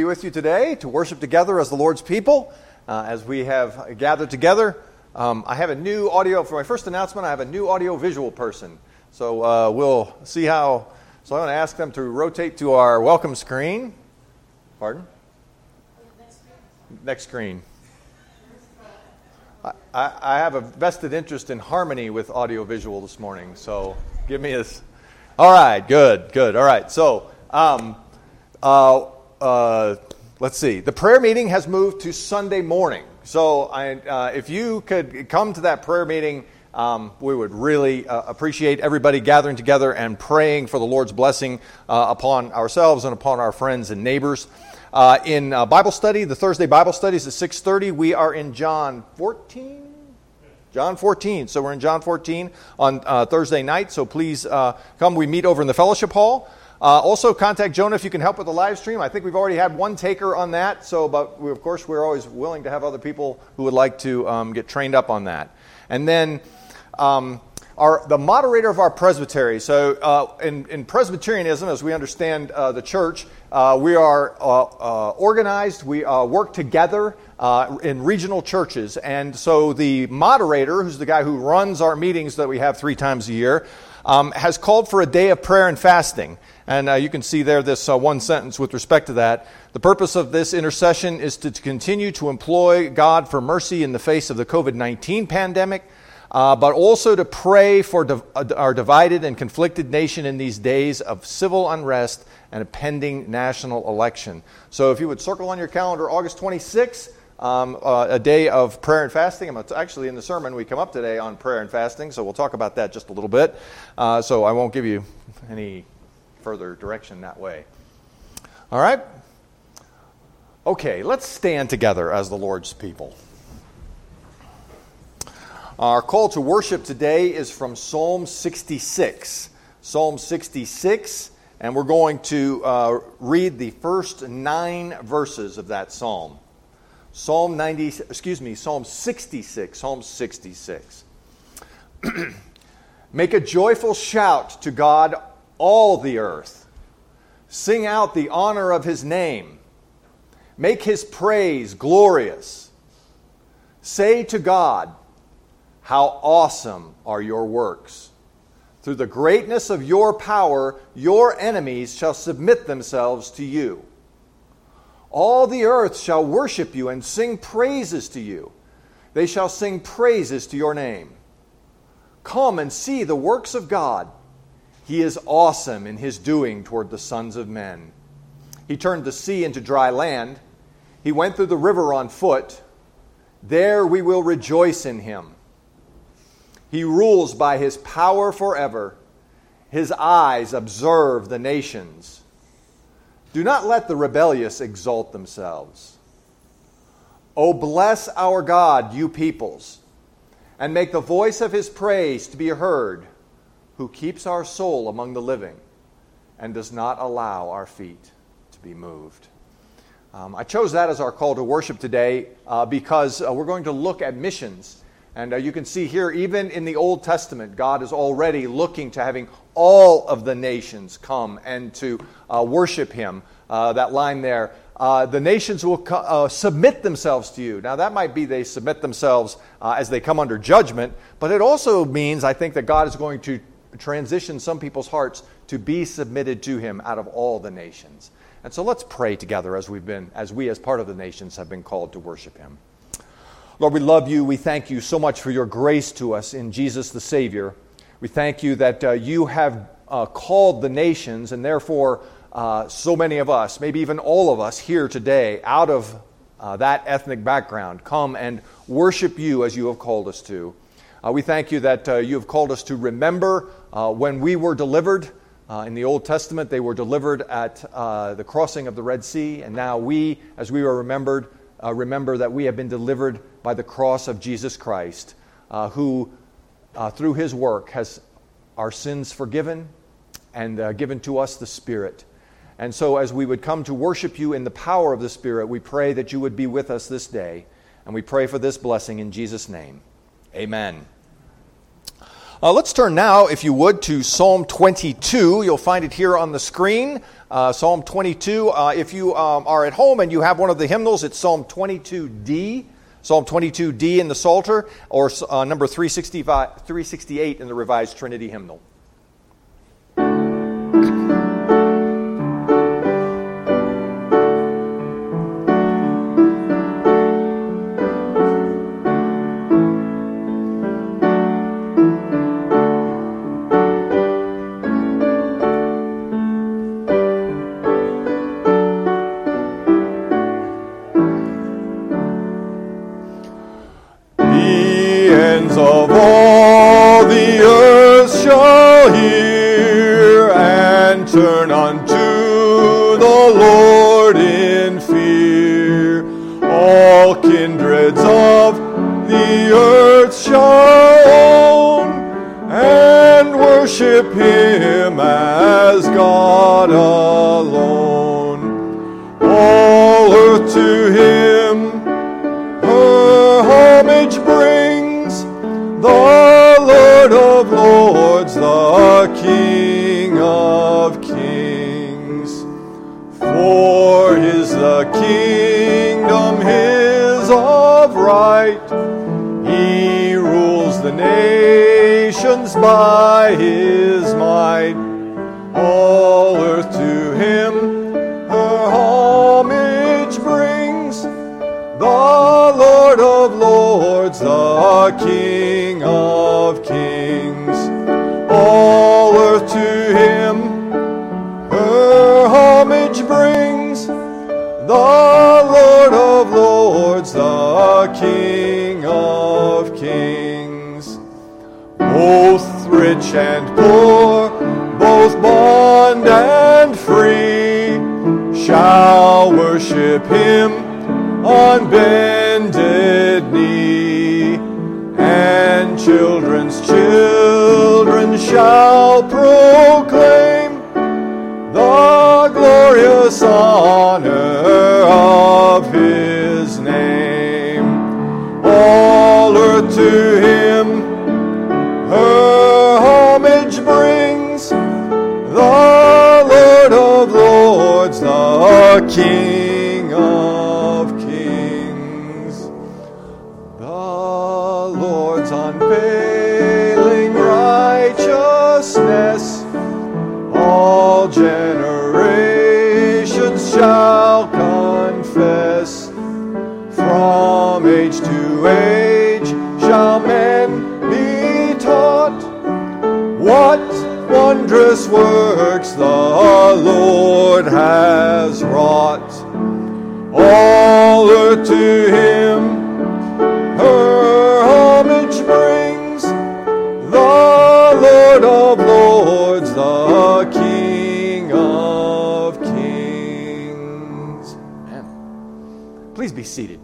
with you today to worship together as the Lord's people. As we have gathered together, I have a new audio, for my first announcement, I have a new audio-visual person. So we'll see how, so I'm going to ask them to rotate to our welcome screen. Pardon? Next screen. I have a vested interest in harmony with audio-visual this morning, so give me this. All right, good. All right, so let's see. The prayer meeting has moved to Sunday morning. So if you could come to that prayer meeting, we would really appreciate everybody gathering together and praying for the Lord's blessing upon ourselves and upon our friends and neighbors. In Bible study, the Thursday Bible studies at 6:30, we are in John 14. John 14. So we're in John 14 on Thursday night. So please come. We meet over in the fellowship hall. Also, contact Jonah if you can help with the live stream. I think we've already had one taker on that. So, but of course, we're always willing to have other people who would like to get trained up on that. And then the moderator of our presbytery. So in Presbyterianism, as we understand the church, we are organized. We work together in regional churches. And so the moderator, who's the guy who runs our meetings that we have 3 times a year, has called for a day of prayer and fasting. And you can see there this one sentence with respect to that. The purpose of this intercession is to continue to employ God for mercy in the face of the COVID-19 pandemic, but also to pray for our divided and conflicted nation in these days of civil unrest and a pending national election. So if you would circle on your calendar August 26th, a day of prayer and fasting. Actually, in the sermon, we come up today on prayer and fasting, so we'll talk about that just a little bit. So I won't give you any further direction that way. All right? Okay, let's stand together as the Lord's people. Our call to worship today is from Psalm 66. Psalm 66, and we're going to read the first 9 verses of that psalm. Psalm 66. Psalm 66. Make a joyful shout to God, all the earth. Sing out the honor of His name. Make His praise glorious. Say to God, how awesome are your works. Through the greatness of your power, your enemies shall submit themselves to you. All the earth shall worship you and sing praises to you. They shall sing praises to your name. Come and see the works of God. He is awesome in His doing toward the sons of men. He turned the sea into dry land. He went through the river on foot. There we will rejoice in Him. He rules by His power forever. His eyes observe the nations. Do not let the rebellious exalt themselves. O bless our God, you peoples, and make the voice of His praise to be heard, who keeps our soul among the living and does not allow our feet to be moved. I chose that as our call to worship today because we're going to look at missions. And you can see here, even in the Old Testament, God is already looking to having all of the nations come and to worship Him. That line there, the nations will submit themselves to you. Now that might be they submit themselves as they come under judgment, but it also means, I think, that God is going to transition some people's hearts to be submitted to Him out of all the nations. And so let's pray together as we as part of the nations have been called to worship Him. Lord, we love You. We thank You so much for Your grace to us in Jesus the Savior. We thank You that You have called the nations, and therefore so many of us, maybe even all of us here today, out of that ethnic background, come and worship You as You have called us to. We thank You that You have called us to remember when we were delivered. In the Old Testament, they were delivered at the crossing of the Red Sea, and now we, as we were remembered, remember that we have been delivered by the cross of Jesus Christ, who, through His work, has our sins forgiven and given to us the Spirit. And so as we would come to worship You in the power of the Spirit, we pray that You would be with us this day, and we pray for this blessing in Jesus' name. Amen. Let's turn now, if you would, to Psalm 22. You'll find it here on the screen. Psalm 22. If you are at home and you have one of the hymnals, it's Psalm 22D. Psalm 22D in the Psalter, or number 368 in the Revised Trinity Hymnal. Of all the earth shall hear and turn unto the Lord in fear. All kindreds of the earth shall own and worship Him as God alone. All earth to Him her homage brings. The Lord of lords, the King of kings. For His the kingdom, His of right. He rules the nations by His might. All earth to Him her homage brings. The Lord of lords, the King of kings. All earth to Him her homage brings. The Lord of lords, the King of kings. Both rich and poor, both bond and free, shall worship Him on bended knee, and children's children shall proclaim the glorious honor of His name. All earth to Him her homage brings. The Lord of lords, the King of kings. The Lord's unveiling righteousness, all generations shall confess. From age to age shall men be taught what wondrous works the Lord has wrought. All earth to Him her homage brings. The Lord of lords, the King of kings. Amen. Please be seated.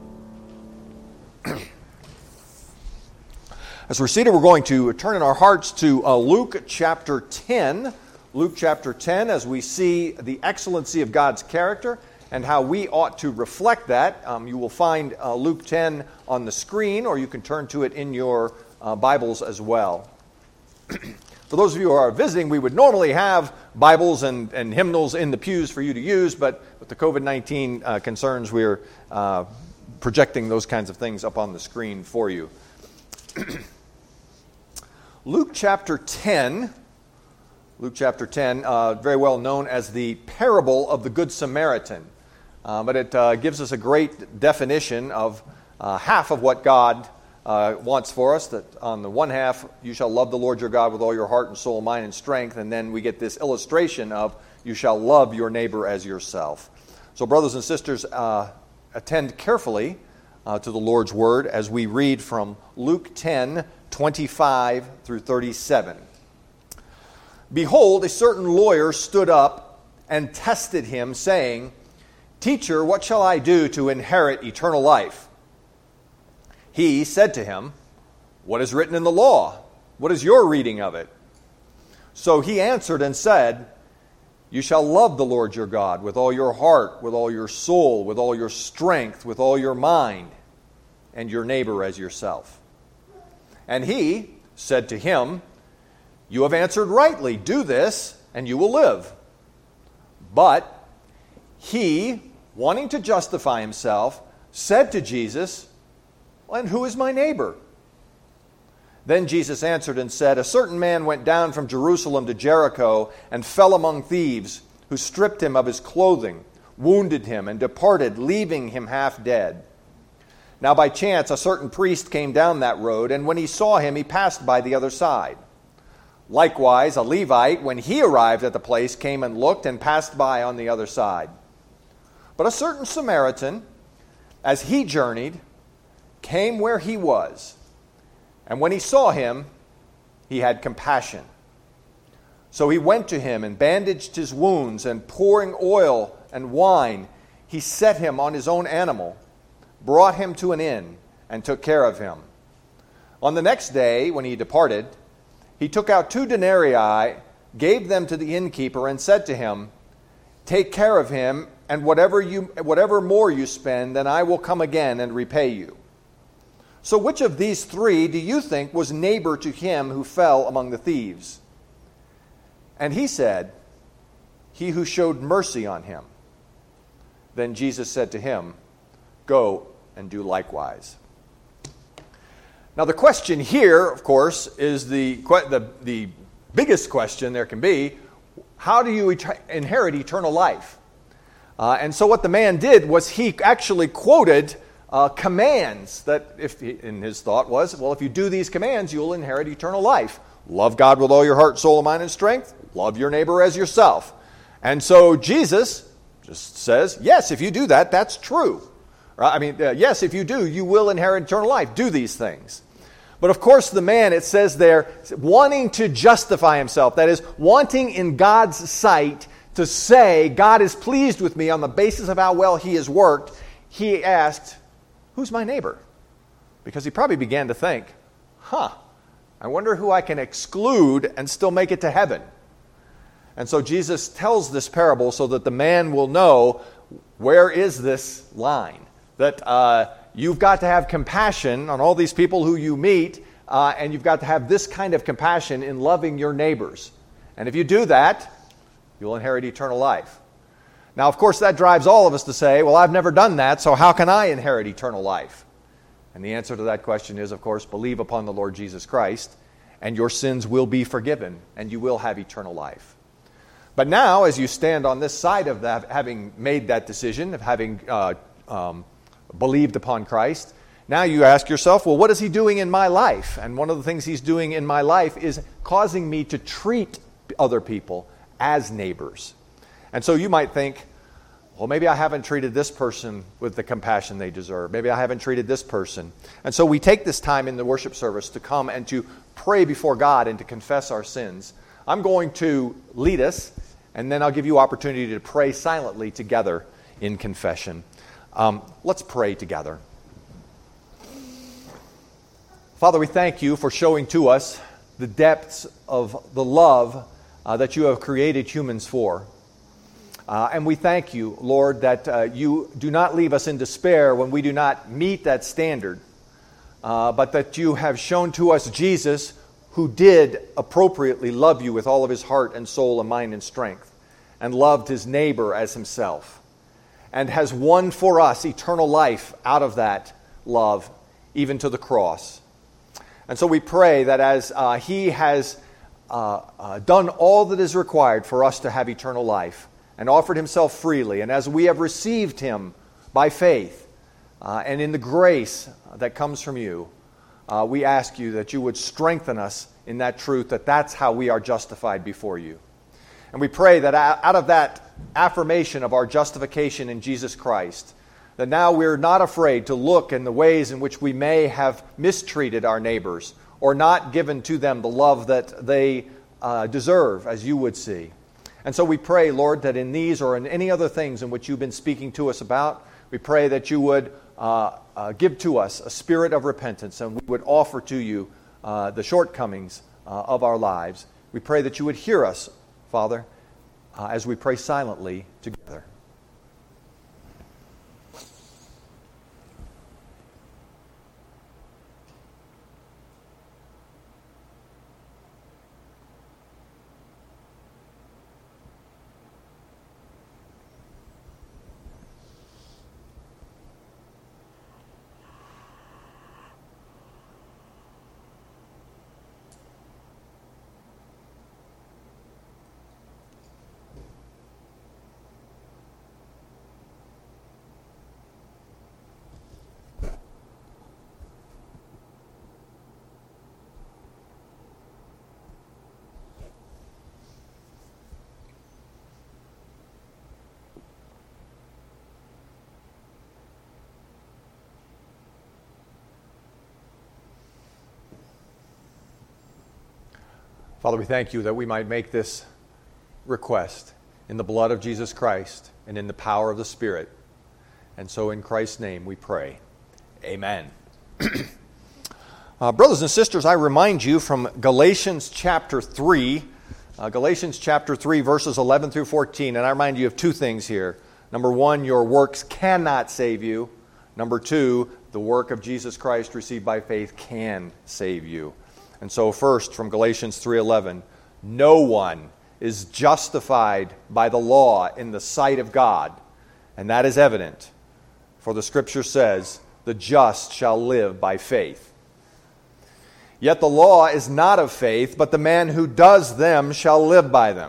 As we're seated, we're going to turn in our hearts to Luke chapter 10. Luke chapter 10, as we see the excellency of God's character and how we ought to reflect that. You will find Luke 10 on the screen, or you can turn to it in your Bibles as well. For those of you who are visiting, we would normally have Bibles and hymnals in the pews for you to use, but with the COVID-19 concerns, we're projecting those kinds of things up on the screen for you. Luke chapter 10, very well known as the parable of the Good Samaritan. But it gives us a great definition of half of what God wants for us. That on the one half, you shall love the Lord your God with all your heart and soul, mind and strength. And then we get this illustration of you shall love your neighbor as yourself. So brothers and sisters, attend carefully to the Lord's word as we read from Luke 10, 25 through 37. Behold, a certain lawyer stood up and tested him, saying, Teacher, what shall I do to inherit eternal life? He said to him, What is written in the law? What is your reading of it? So he answered and said, You shall love the Lord your God with all your heart, with all your soul, with all your strength, with all your mind, and your neighbor as yourself. And he said to him, You have answered rightly. Do this, and you will live." But he, wanting to justify himself, said to Jesus, "And who is my neighbor?" Then Jesus answered and said, "A certain man went down from Jerusalem to Jericho and fell among thieves, who stripped him of his clothing, wounded him, and departed, leaving him half dead. Now by chance a certain priest came down that road, and when he saw him, he passed by the other side. Likewise, a Levite, when he arrived at the place, came and looked and passed by on the other side. But a certain Samaritan, as he journeyed, came where he was, and when he saw him, he had compassion. So he went to him and bandaged his wounds, and pouring oil and wine, he set him on his own animal, brought him to an inn, and took care of him. On the next day, when he departed, he took out 2 denarii, gave them to the innkeeper, and said to him, "Take care of him, and whatever more you spend, then I will come again and repay you." So which of these 3 do you think was neighbor to him who fell among the thieves? And he said, "He who showed mercy on him." Then Jesus said to him, "Go and do likewise." Now the question here, of course, is the biggest question there can be. How do you inherit eternal life? And so what the man did was he actually quoted commands that, in his thought was, well, if you do these commands, you'll inherit eternal life. Love God with all your heart, soul, mind, and strength. Love your neighbor as yourself. And so Jesus just says, yes, if you do that, that's true. Yes, if you do, you will inherit eternal life. Do these things. But of course, the man, it says there, wanting to justify himself, that is, wanting in God's sight to say, God is pleased with me on the basis of how well he has worked, he asked, "Who's my neighbor?" Because he probably began to think, I wonder who I can exclude and still make it to heaven. And so Jesus tells this parable so that the man will know, where is this line? That you've got to have compassion on all these people who you meet, and you've got to have this kind of compassion in loving your neighbors. And if you do that, you'll inherit eternal life. Now, of course, that drives all of us to say, well, I've never done that, so how can I inherit eternal life? And the answer to that question is, of course, believe upon the Lord Jesus Christ, and your sins will be forgiven, and you will have eternal life. But now, as you stand on this side of that, having made that decision, of having believed upon Christ, now you ask yourself, well, what is he doing in my life? And one of the things he's doing in my life is causing me to treat other people as neighbors. And so you might think, well, maybe I haven't treated this person with the compassion they deserve. Maybe I haven't treated this person. And so we take this time in the worship service to come and to pray before God and to confess our sins. I'm going to lead us, and then I'll give you opportunity to pray silently together in confession. Let's pray together. Father, we thank you for showing to us the depths of the love that you have created humans for. And we thank you, Lord, that you do not leave us in despair when we do not meet that standard, but that you have shown to us Jesus, who did appropriately love you with all of his heart and soul and mind and strength, and loved his neighbor as himself, and has won for us eternal life out of that love, even to the cross. And so we pray that as he has done all that is required for us to have eternal life, and offered himself freely, and as we have received him by faith and in the grace that comes from you, we ask you that you would strengthen us in that truth, that that's how we are justified before you. And we pray that out of that affirmation of our justification in Jesus Christ, that now we're not afraid to look in the ways in which we may have mistreated our neighbors or not given to them the love that they deserve, as you would see. And so we pray, Lord, that in these or in any other things in which you've been speaking to us about, we pray that you would give to us a spirit of repentance, and we would offer to you the shortcomings of our lives. We pray that you would hear us, Father, as we pray silently together. Father, we thank you that we might make this request in the blood of Jesus Christ and in the power of the Spirit. And so in Christ's name we pray. Amen. Brothers and sisters, I remind you from Galatians chapter 3, verses 11 through 14, and I remind you of two things here. Number one, your works cannot save you. Number two, the work of Jesus Christ received by faith can save you. And so first, from Galatians 3:11, no one is justified by the law in the sight of God, and that is evident. For the Scripture says, the just shall live by faith. Yet the law is not of faith, but the man who does them shall live by them.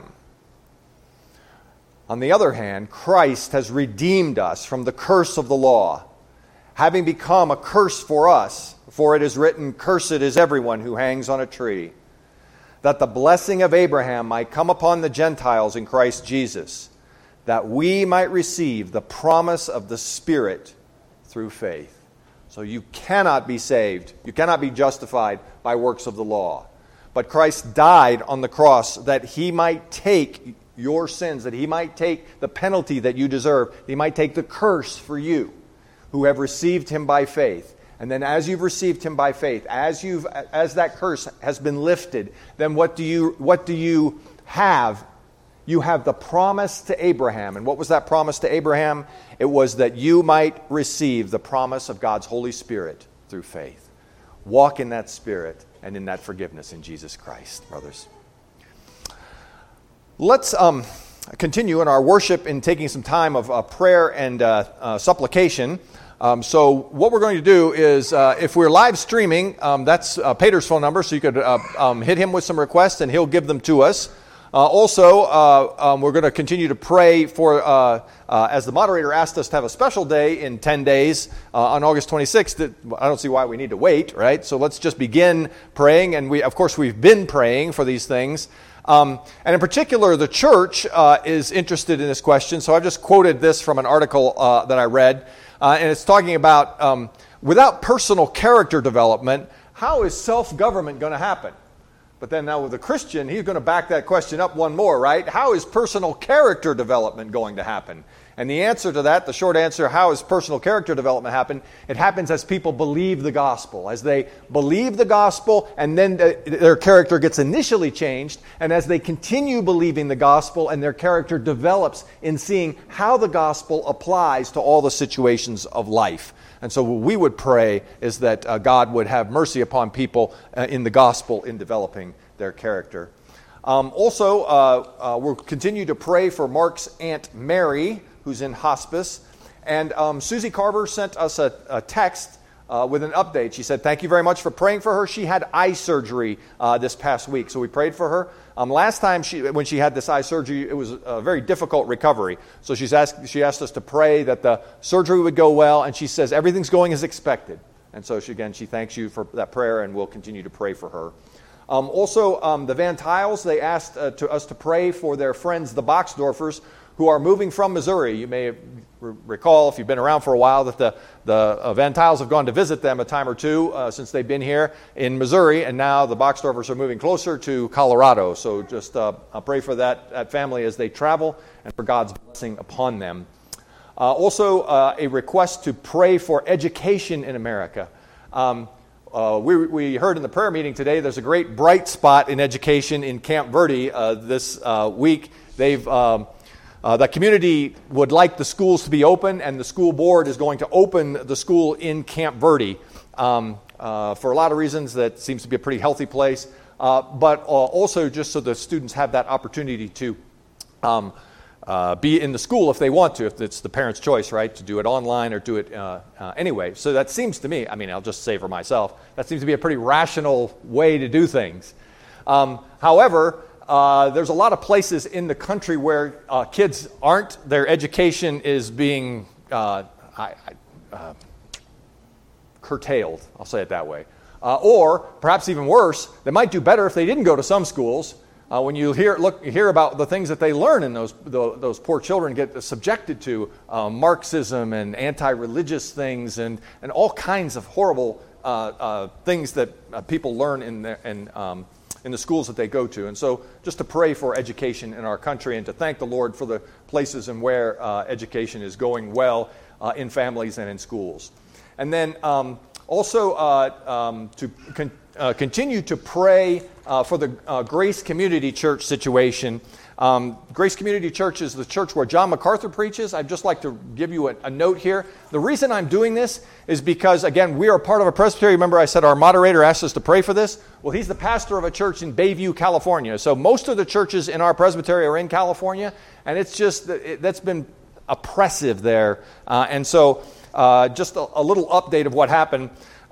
On the other hand, Christ has redeemed us from the curse of the law, having become a curse for us, for it is written, "Cursed is everyone who hangs on a tree," that the blessing of Abraham might come upon the Gentiles in Christ Jesus, that we might receive the promise of the Spirit through faith. So you cannot be saved, you cannot be justified by works of the law. But Christ died on the cross that he might take your sins, that he might take the penalty that you deserve, that he might take the curse for you who have received him by faith. And then as you've received him by faith, as that curse has been lifted, then what do you have? You have the promise to Abraham. And what was that promise to Abraham? It was that you might receive the promise of God's Holy Spirit through faith. Walk in that Spirit and in that forgiveness in Jesus Christ, brothers. Let's continue in our worship in taking some time of prayer and supplication. So what we're going to do is, if we're live streaming, that's Peter's phone number, so you could hit him with some requests and he'll give them to us. Also, we're going to continue to pray for, as the moderator asked us to have a special day in 10 days on August 26th. I don't see why we need to wait, right? So let's just begin praying, and we've been praying for these things. And in particular, the church is interested in this question, so I've just quoted this from an article that I read, and it's talking about without personal character development, how is self-government going to happen? But then now with a Christian, he's going to back that question up one more, right? How is personal character development going to happen? And the answer to that, the short answer, how is personal character development happen? It happens as people believe the gospel. As they believe the gospel, and then their character gets initially changed, and as they continue believing the gospel, and their character develops in seeing how the gospel applies to all the situations of life. And so what we would pray is that God would have mercy upon people in the gospel in developing their character. Also, we'll continue to pray for Mark's Aunt Mary, who's in hospice. And Susie Carver sent us a text with an update. She said, thank you very much for praying for her. She had eye surgery this past week, so we prayed for her. Last time when she had this eye surgery, it was a very difficult recovery. So she asked us to pray that the surgery would go well, and she says everything's going as expected. And so she thanks you for that prayer, and we'll continue to pray for her. Also, the Van Tiles, they asked us to pray for their friends, the Boxdorfers, who are moving from Missouri. You may recall, if you've been around for a while, that the Van Tiles have gone to visit them a time or two since they've been here in Missouri, and now the Boxdorfers are moving closer to Colorado. So just pray for that family as they travel and for God's blessing upon them. Also, a request to pray for education in America. We heard in the prayer meeting today there's a great bright spot in education in Camp Verde this week. The community would like the schools to be open, and the school board is going to open the school in Camp Verde for a lot of reasons. That seems to be a pretty healthy place, but also just so the students have that opportunity to be in the school if they want to, if it's the parents' choice, right, to do it online or do it anyway. So that seems to me, I'll just say for myself, that seems to be a pretty rational way to do things. However, there's a lot of places in the country where kids aren't. Their education is being curtailed, I'll say it that way. Or, perhaps even worse, they might do better if they didn't go to some schools. When you hear about the things that they learn, and those poor children get subjected to Marxism and anti-religious things and all kinds of horrible things that people learn in the schools that they go to. And so just to pray for education in our country and to thank the Lord for the places and where education is going well in families and in schools. And then also to continue to pray for the Grace Community Church situation. Grace Community Church is the church where John MacArthur preaches. I'd just like to give you a note here. The reason I'm doing this is because, again, we are part of a presbytery. Remember I said our moderator asked us to pray for this? Well, he's the pastor of a church in Bayview, California. So most of the churches in our presbytery are in California, and it's just, that's been oppressive there. And so just a little update of what happened.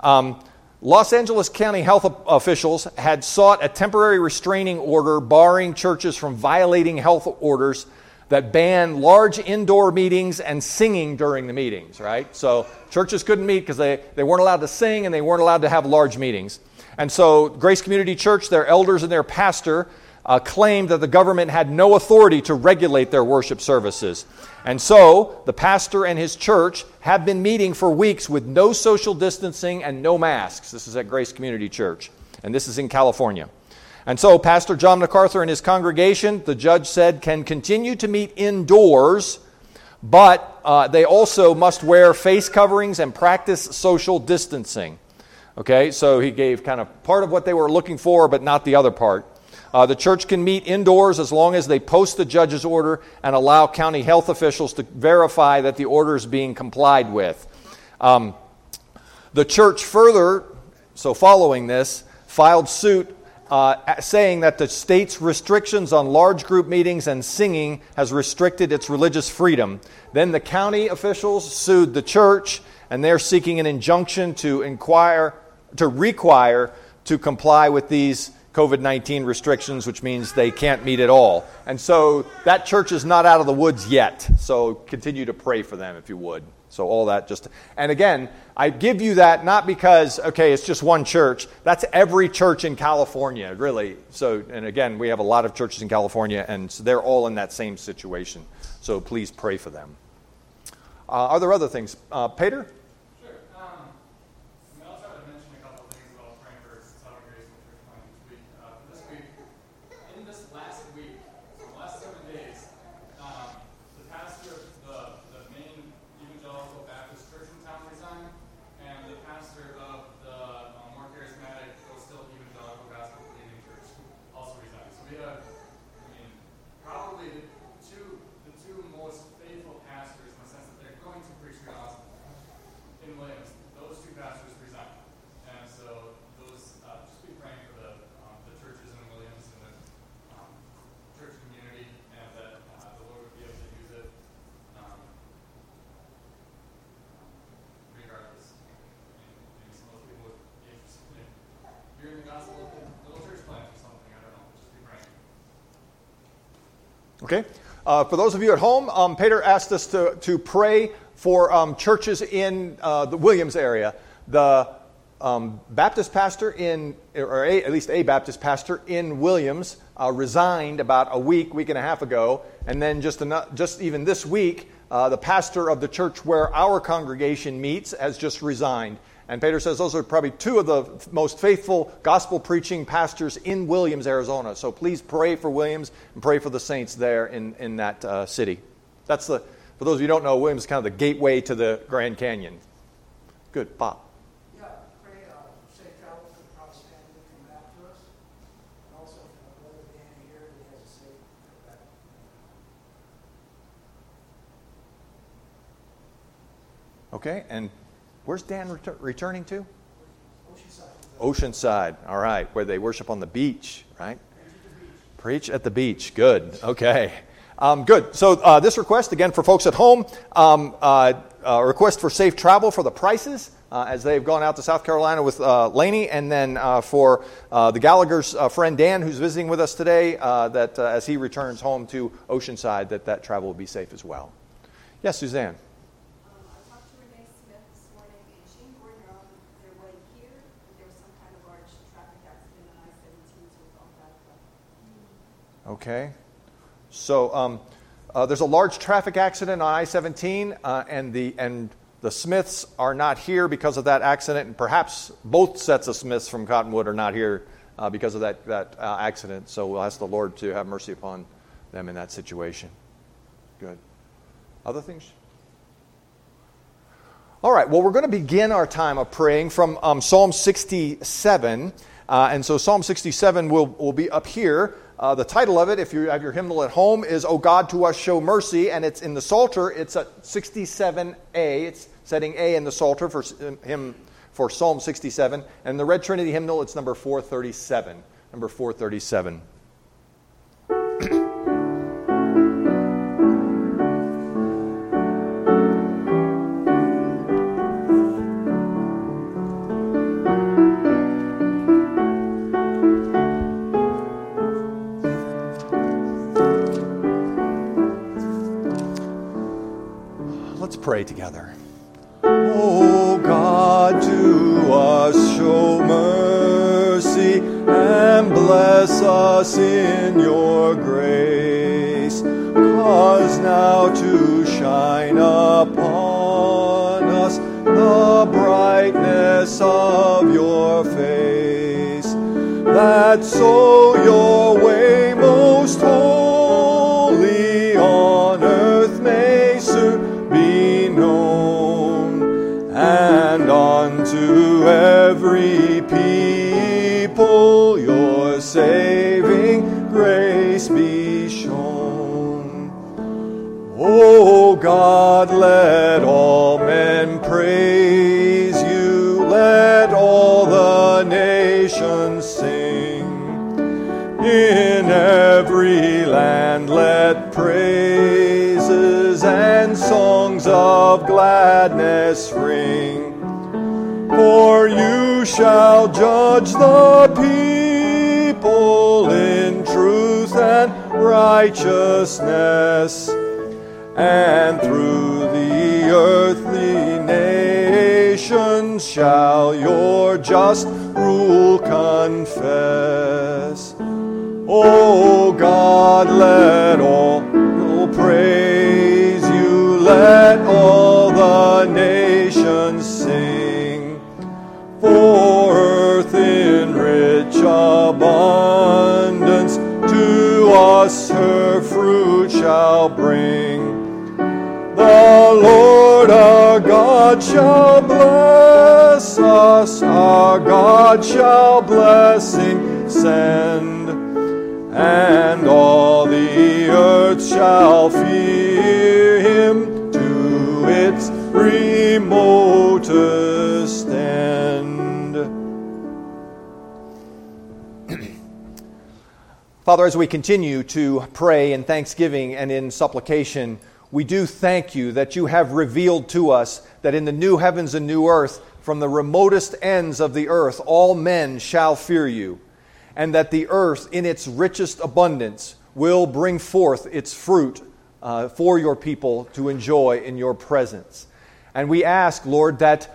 Los Angeles County health officials had sought a temporary restraining order barring churches from violating health orders that ban large indoor meetings and singing during the meetings, right? So churches couldn't meet because they weren't allowed to sing and they weren't allowed to have large meetings. And so Grace Community Church, their elders and their pastor, claimed that the government had no authority to regulate their worship services. And so the pastor and his church have been meeting for weeks with no social distancing and no masks. This is at Grace Community Church, and this is in California. And so Pastor John MacArthur and his congregation, the judge said, can continue to meet indoors, but they also must wear face coverings and practice social distancing. Okay, so he gave kind of part of what they were looking for, but not the other part. The church can meet indoors as long as they post the judge's order and allow county health officials to verify that the order is being complied with. The church further, so following this, filed suit saying that the state's restrictions on large group meetings and singing has restricted its religious freedom. Then the county officials sued the church, and they're seeking an injunction to require to comply with these COVID-19 restrictions, which means they can't meet at all. And so that church is not out of the woods yet. So continue to pray for them if you would. So all that just... And again, I give you that not because, okay, it's just one church. That's every church in California, really. So, and again, we have a lot of churches in California, and so they're all in that same situation. So please pray for them. Are there other things? Peter? Okay. For those of you at home, Peter asked us to pray for churches in the Williams area. The Baptist pastor at least a Baptist pastor in Williams resigned about a week and a half ago. And then just even this week, the pastor of the church where our congregation meets has just resigned. And Peter says those are probably two of the most faithful gospel-preaching pastors in Williams, Arizona. So please pray for Williams and pray for the saints there in that city. That's for those of you who don't know, Williams is kind of the gateway to the Grand Canyon. Good, Bob. Yeah, pray safe travel for the Promised family to come back to us. And also for my brother Danny here, that he has a safe trip back. Okay, and where's Dan returning to? Oceanside. Oceanside, all right, where they worship on the beach, right? Preach at the beach, good, okay. Good, so this request, again, for folks at home, a request for safe travel for the Prices as they've gone out to South Carolina with Lainey, and then for the Gallagher's friend Dan, who's visiting with us today, that as he returns home to Oceanside, that travel will be safe as well. Yes, Suzanne. Okay, so there's a large traffic accident on I-17, and the Smiths are not here because of that accident, and perhaps both sets of Smiths from Cottonwood are not here because of that accident. So we'll ask the Lord to have mercy upon them in that situation. Good. Other things? All right, well, we're going to begin our time of praying from Psalm 67. And so Psalm 67 will be up here. The title of it, if you have your hymnal at home, is O God, to us show mercy. And it's in the Psalter. It's at 67A. It's setting A in the Psalter for Psalm 67. And the Red Trinity hymnal, it's number 437. Number 437. Pray together. O God, to us show mercy and bless us in your grace. Cause now to shine upon us the brightness of your face, that so your way most holy on earth may serve be known, and unto every people your saving grace be shown. O God, let all men praise you, let all the nations sing. In every land let praises and songs of gladness ring. For you shall judge the people in truth and righteousness, and through the earthly nations shall your just rule confess. O God, let all praise you, let all the nations sing. For earth in rich abundance to us her fruit shall bring. The Lord our God shall bless us, our God shall blessing send, and all the earth shall fear him to its remotest end. Father, as we continue to pray in thanksgiving and in supplication, we do thank you that you have revealed to us that in the new heavens and new earth, from the remotest ends of the earth, all men shall fear you, and that the earth in its richest abundance will bring forth its fruit for your people to enjoy in your presence. And we ask, Lord, that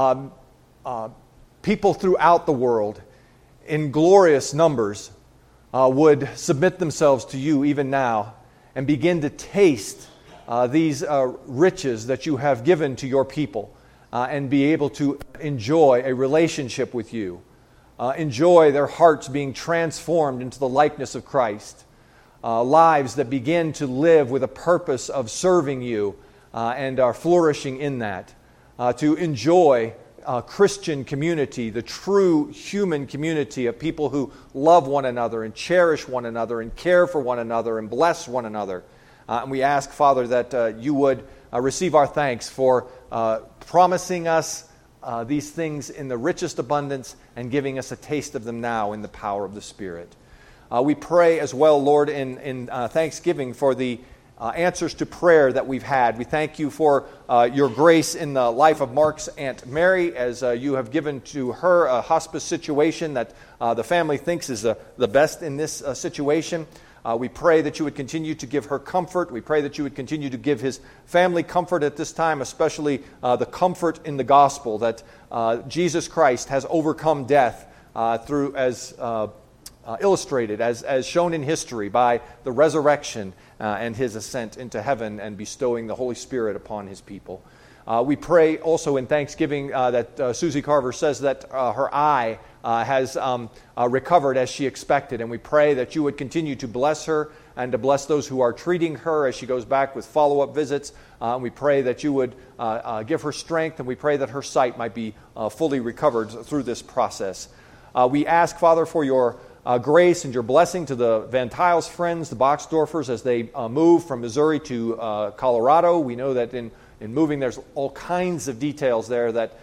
people throughout the world in glorious numbers would submit themselves to you even now and begin to taste these riches that you have given to your people and be able to enjoy a relationship with you. Enjoy their hearts being transformed into the likeness of Christ. Lives that begin to live with a purpose of serving you and are flourishing in that. To enjoy Christian community, the true human community of people who love one another and cherish one another and care for one another and bless one another. And we ask, Father, that you would receive our thanks for promising us these things in the richest abundance and giving us a taste of them now in the power of the Spirit. We pray as well, Lord, in thanksgiving for the answers to prayer that we've had. We thank you for your grace in the life of Mark's Aunt Mary, as you have given to her a hospice situation that the family thinks is the best in this situation. We pray that you would continue to give her comfort. We pray that you would continue to give his family comfort at this time, especially the comfort in the gospel that Jesus Christ has overcome death through as illustrated, as shown in history by the resurrection and his ascent into heaven and bestowing the Holy Spirit upon his people. We pray also in thanksgiving that Susie Carver says that her eye has recovered as she expected, and we pray that you would continue to bless her and to bless those who are treating her as she goes back with follow-up visits. We pray that you would give her strength, and we pray that her sight might be fully recovered through this process. We ask, Father, for your grace and your blessing to the Van Tiles friends, the Boxdorfers, as they move from Missouri to Colorado. We know that in moving there's all kinds of details there that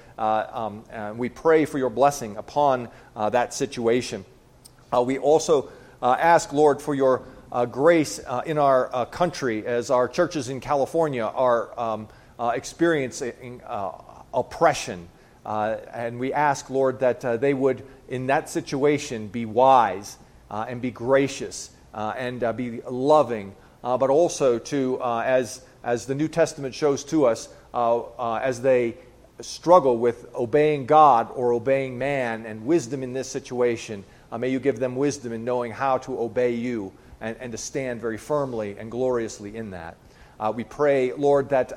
we pray for your blessing upon that situation. We also ask, Lord, for your grace in our country as our churches in California are experiencing oppression. And we ask, Lord, that they would, in that situation, be wise and be gracious and be loving, but also to, as the New Testament shows to us, as they struggle with obeying God or obeying man and wisdom in this situation, may you give them wisdom in knowing how to obey you and to stand very firmly and gloriously in that. We pray, Lord, that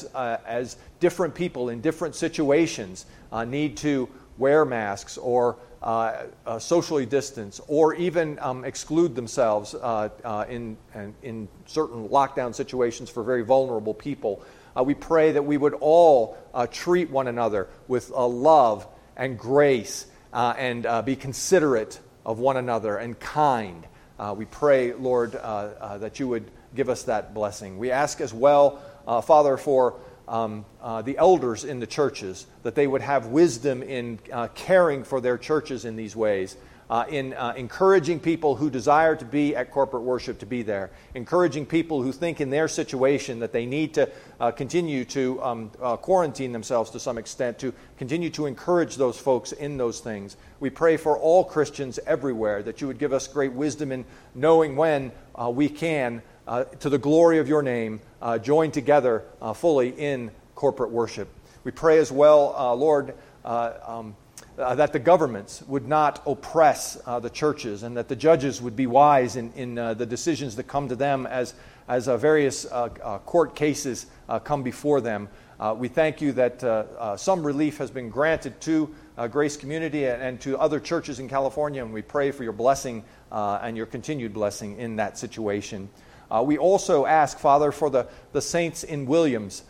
as different people in different situations need to wear masks or socially distance or even exclude themselves in certain lockdown situations for very vulnerable people, we pray that we would all treat one another with love and grace and be considerate of one another and kind. We pray, Lord, that you would give us that blessing. We ask as well, Father, for the elders in the churches, that they would have wisdom in caring for their churches in these ways, in encouraging people who desire to be at corporate worship to be there, encouraging people who think in their situation that they need to continue to quarantine themselves to some extent, to continue to encourage those folks in those things. We pray for all Christians everywhere that you would give us great wisdom in knowing when we can, to the glory of your name, join together fully in corporate worship. We pray as well, Lord, that the governments would not oppress the churches, and that the judges would be wise in the decisions that come to them as various court cases come before them. We thank you that some relief has been granted to Grace Community and to other churches in California, and we pray for your blessing and your continued blessing in that situation. We also ask, Father, for the saints in Williams.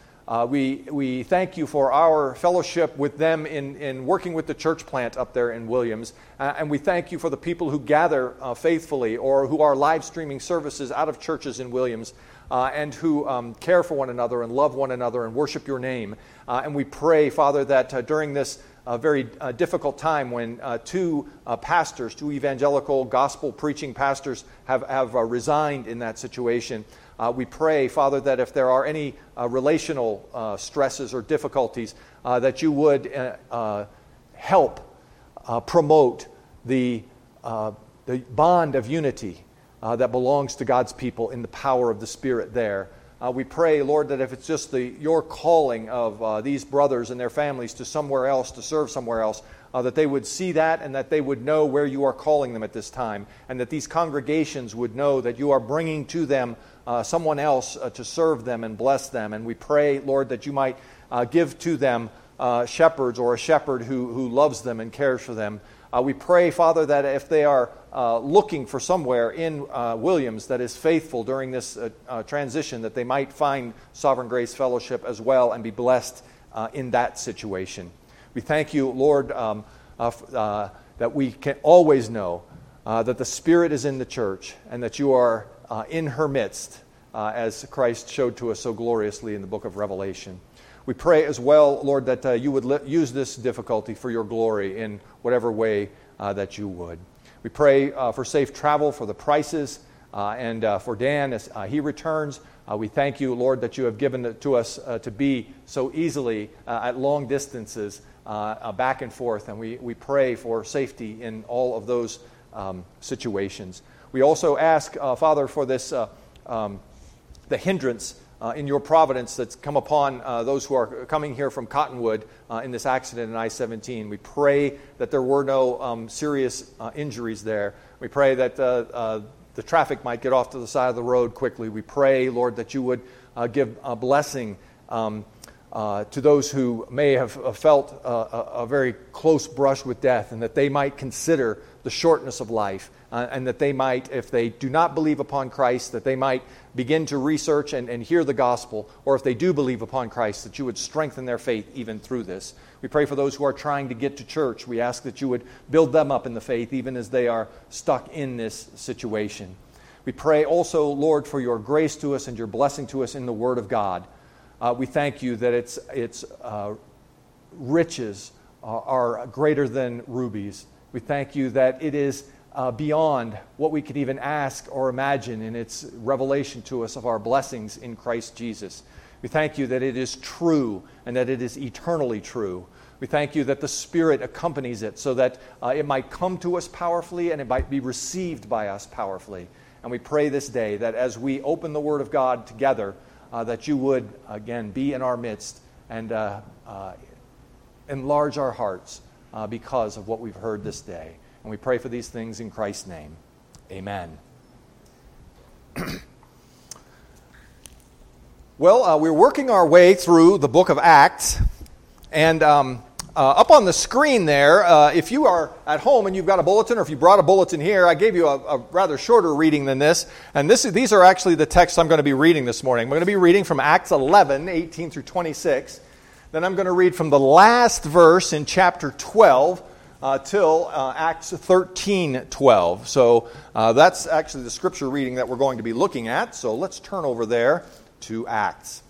We thank you for our fellowship with them in working with the church plant up there in Williams. And we thank you for the people who gather faithfully or who are live streaming services out of churches in Williams and who care for one another and love one another and worship your name. And we pray, Father, that during this very difficult time when two pastors, two evangelical gospel preaching pastors have resigned in that situation, we pray, Father, that if there are any relational stresses or difficulties, that you would help promote the bond of unity that belongs to God's people in the power of the Spirit there. We pray, Lord, that if it's just your calling of these brothers and their families to somewhere else, to serve somewhere else, that they would see that and that they would know where you are calling them at this time, and that these congregations would know that you are bringing to them someone else to serve them and bless them. And we pray, Lord, that you might give to them shepherds or a shepherd who loves them and cares for them. We pray, Father, that if they are looking for somewhere in Williams that is faithful during this transition, that they might find Sovereign Grace Fellowship as well and be blessed in that situation. We thank you, Lord, that we can always know that the Spirit is in the church and that you are in her midst, as Christ showed to us so gloriously in the book of Revelation. We pray as well, Lord, that you would use this difficulty for your glory in whatever way that you would. We pray for safe travel for the Prices and for Dan as he returns. We thank you, Lord, that you have given it to us to be so easily at long distances back and forth, and we pray for safety in all of those situations. We also ask, Father, for this the hindrance in your providence that's come upon those who are coming here from Cottonwood in this accident in I-17. We pray that there were no serious injuries there. We pray that the traffic might get off to the side of the road quickly. We pray, Lord, that you would give a blessing to those who may have felt a very close brush with death, and that they might consider the shortness of life, and that they might, if they do not believe upon Christ, that they might begin to research and hear the gospel, or if they do believe upon Christ, that you would strengthen their faith even through this. We pray for those who are trying to get to church. We ask that you would build them up in the faith even as they are stuck in this situation. We pray also, Lord, for your grace to us and your blessing to us in the Word of God. We thank you that its riches are greater than rubies. We thank you that it is beyond what we could even ask or imagine in its revelation to us of our blessings in Christ Jesus. We thank you that it is true and that it is eternally true. We thank you that the Spirit accompanies it so that it might come to us powerfully and it might be received by us powerfully. And we pray this day that as we open the Word of God together, that you would, again, be in our midst and enlarge our hearts because of what we've heard this day. And we pray for these things in Christ's name. Amen. Well, we're working our way through the book of Acts. And up on the screen there, if you are at home and you've got a bulletin, or if you brought a bulletin here, I gave you a rather shorter reading than this. And these are actually the texts I'm going to be reading this morning. I'm going to be reading from Acts 11, 18 through 26. Then I'm going to read from the last verse in chapter 12 till Acts 13, 12. So that's actually the scripture reading that we're going to be looking at. So let's turn over there to Acts.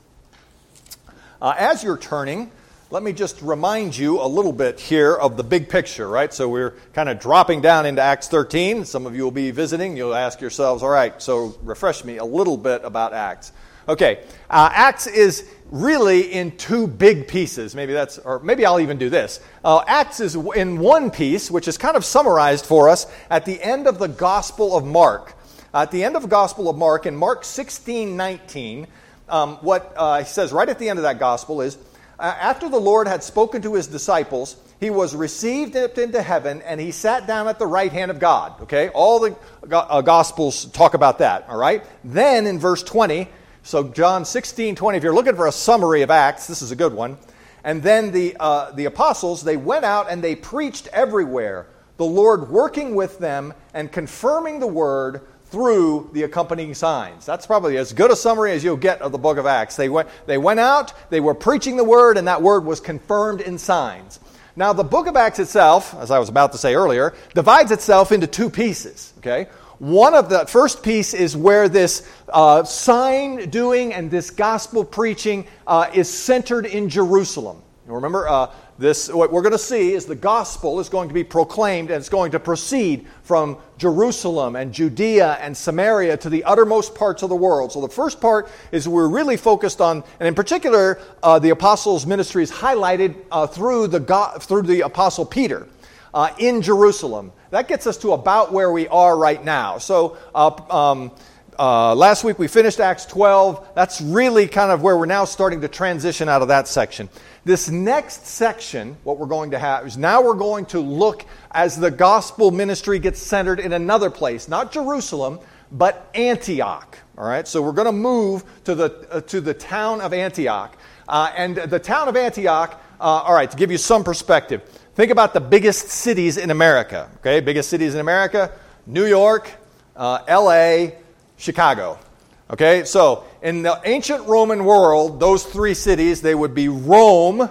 As you're turning, let me just remind you a little bit here of the big picture, right? So we're kind of dropping down into Acts 13. Some of you will be visiting. You'll ask yourselves, all right, so refresh me a little bit about Acts. Okay, Acts is really in two big pieces. Maybe I'll even do this. Acts is in one piece, which is kind of summarized for us at the end of the Gospel of Mark. At the end of the Gospel of Mark, in Mark 16:19, what he says right at the end of that Gospel is, after the Lord had spoken to his disciples, he was received up into heaven, and he sat down at the right hand of God. Okay, all the Gospels talk about that, all right? Then in verse 20, so John 16:20, if you're looking for a summary of Acts, this is a good one. And then the apostles, they went out and they preached everywhere, the Lord working with them and confirming the word through the accompanying signs. That's probably as good a summary as you'll get of the book of Acts. They went out, they were preaching the word, and that word was confirmed in signs. Now, the book of Acts itself, as I was about to say earlier, divides itself into two pieces, okay? One of the first piece is where this sign doing and this gospel preaching is centered in Jerusalem. You remember, what we're going to see is the gospel is going to be proclaimed, and it's going to proceed from Jerusalem and Judea and Samaria to the uttermost parts of the world. So the first part is we're really focused on, and in particular, the apostles' ministry is highlighted through the apostle Peter in Jerusalem. That gets us to about where we are right now. So last week we finished Acts 12. That's really kind of where we're now starting to transition out of that section. This next section, what we're going to have, is now we're going to look as the gospel ministry gets centered in another place, not Jerusalem, but Antioch. All right, so we're going to move to the town of Antioch. And the town of Antioch, all right, to give you some perspective, think about the biggest cities in America. Okay, biggest cities in America, New York, L.A., Chicago. Okay, so in the ancient Roman world, those three cities, they would be Rome,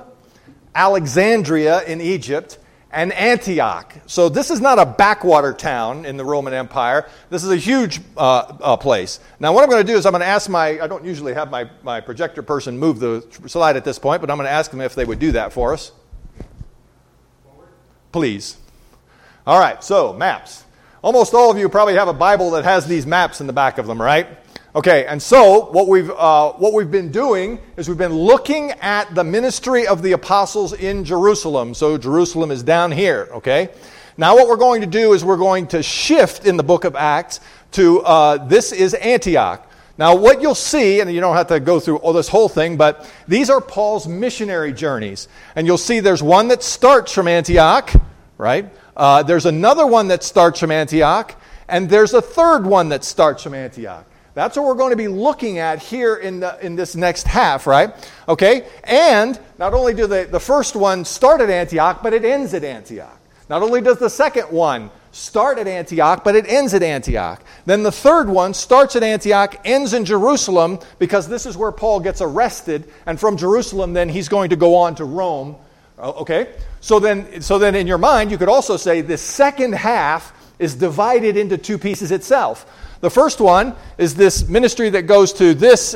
Alexandria in Egypt, and Antioch. So this is not a backwater town in the Roman Empire. This is a huge place. Now what I'm going to do is I'm going to ask I don't usually have my projector person move the slide at this point, but I'm going to ask them if they would do that for us. Please. All right, so maps. Almost all of you probably have a Bible that has these maps in the back of them, right? Okay, and so what we've been doing is we've been looking at the ministry of the apostles in Jerusalem. So Jerusalem is down here, okay? Now what we're going to do is we're going to shift in the book of Acts to, this is Antioch. Now what you'll see, and you don't have to go through all this whole thing, but these are Paul's missionary journeys. And you'll see there's one that starts from Antioch, right? There's another one that starts from Antioch, and there's a third one that starts from Antioch. That's what we're going to be looking at here in this next half, right? Okay? And not only do the first one start at Antioch, but it ends at Antioch. Not only does the second one start at Antioch, but it ends at Antioch. Then the third one starts at Antioch, ends in Jerusalem, because this is where Paul gets arrested, and from Jerusalem then he's going to go on to Rome. Okay? So then in your mind, you could also say the second half is divided into two pieces itself. The first one is this ministry that goes to this.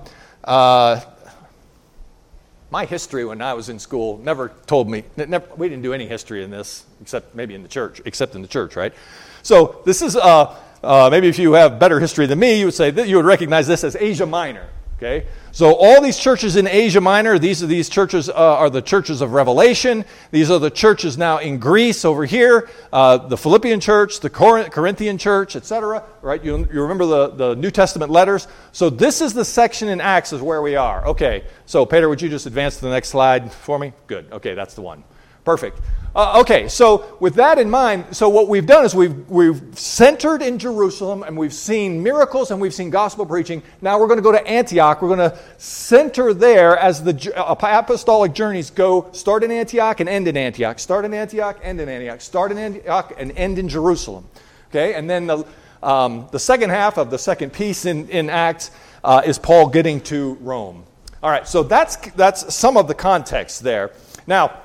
My history when I was in school never told me. We didn't do any history in this, except maybe in the church, right? So this is maybe if you have better history than me, you would say that you would recognize this as Asia Minor. Okay, so all these churches in Asia Minor, these churches are the churches of Revelation. These are the churches now in Greece over here, the Philippian church, the Corinthian church, etc. Right? You remember the New Testament letters. So this is the section in Acts is where we are. Okay, so Peter, would you just advance to the next slide for me? Good. Okay, that's the one. Perfect. Okay, so with that in mind, so what we've done is we've centered in Jerusalem, and we've seen miracles, and we've seen gospel preaching. Now we're going to go to Antioch. We're going to center there as the apostolic journeys go. Start in Antioch and end in Antioch. Start in Antioch, end in Antioch. Start in Antioch and end in Jerusalem. Okay, and then the second half of the second piece in Acts is Paul getting to Rome. All right, so that's some of the context there. Now,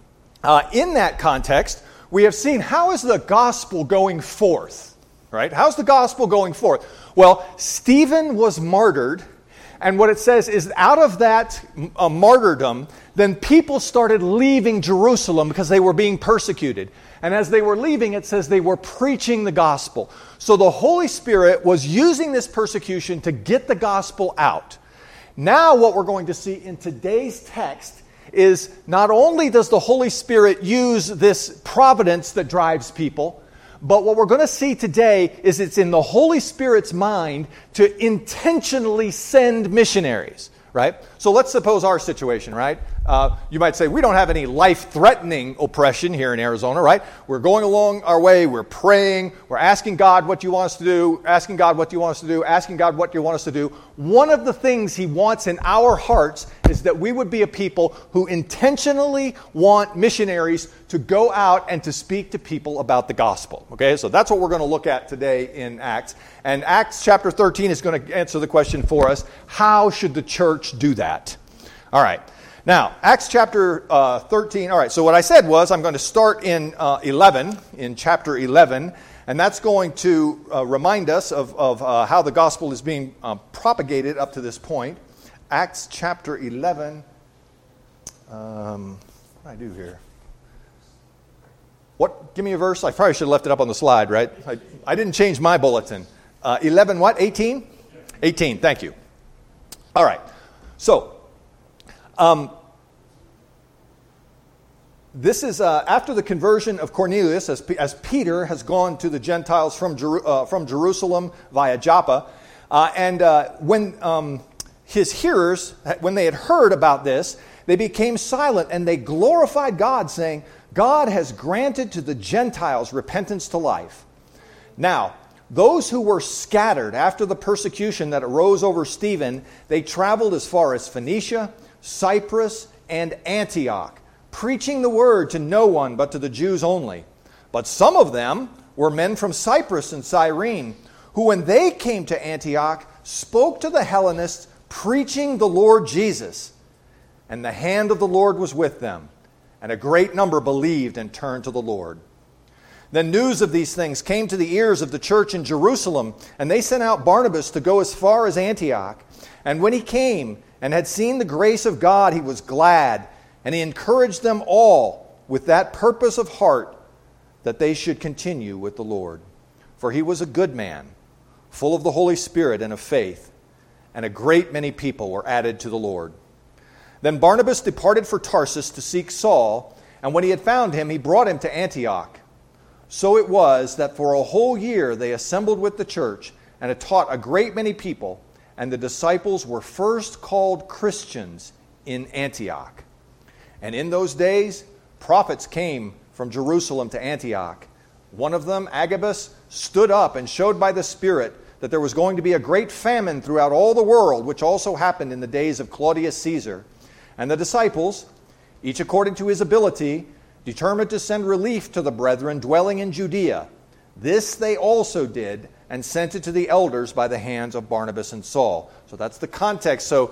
in that context, we have seen how is the gospel going forth, right? How's the gospel going forth? Well, Stephen was martyred, and what it says is out of that martyrdom, then people started leaving Jerusalem because they were being persecuted. And as they were leaving, it says they were preaching the gospel. So the Holy Spirit was using this persecution to get the gospel out. Now what we're going to see in today's text is not only does the Holy Spirit use this providence that drives people, but what we're going to see today is it's in the Holy Spirit's mind to intentionally send missionaries, right? So let's suppose our situation, right? You might say, we don't have any life-threatening oppression here in Arizona, right? We're going along our way, we're praying, we're asking God what you want us to do, asking God what you want us to do, asking God what you want us to do. One of the things He wants in our hearts is that we would be a people who intentionally want missionaries to go out and to speak to people about the gospel. Okay, so that's what we're going to look at today in Acts. And Acts chapter 13 is going to answer the question for us, how should the church do that? All right. Now, Acts chapter 13, all right, so what I said was I'm going to start in chapter 11, and that's going to remind us of how the gospel is being propagated up to this point. Acts chapter 11, what did I do here? Give me a verse. I probably should have left it up on the slide, right? I didn't change my bulletin. 11 what? 18? 18, thank you. All right, so this is after the conversion of Cornelius, as Peter has gone to the Gentiles from Jerusalem via Joppa. And when his hearers, when they had heard about this, they became silent and they glorified God, saying, God has granted to the Gentiles repentance to life. Now, those who were scattered after the persecution that arose over Stephen, they traveled as far as Phoenicia, Cyprus, and Antioch, preaching the word to no one but to the Jews only. But some of them were men from Cyprus and Cyrene, who when they came to Antioch, spoke to the Hellenists, preaching the Lord Jesus. And the hand of the Lord was with them, and a great number believed and turned to the Lord. Then news of these things came to the ears of the church in Jerusalem, and they sent out Barnabas to go as far as Antioch. And when he came and had seen the grace of God, he was glad, and he encouraged them all with that purpose of heart that they should continue with the Lord. For he was a good man, full of the Holy Spirit and of faith, and a great many people were added to the Lord. Then Barnabas departed for Tarsus to seek Saul, and when he had found him, he brought him to Antioch. So it was that for a whole year they assembled with the church and had taught a great many people, and the disciples were first called Christians in Antioch. And in those days, prophets came from Jerusalem to Antioch. One of them, Agabus, stood up and showed by the Spirit that there was going to be a great famine throughout all the world, which also happened in the days of Claudius Caesar. And the disciples, each according to his ability, determined to send relief to the brethren dwelling in Judea. This they also did, and sent it to the elders by the hands of Barnabas and Saul. So that's the context. So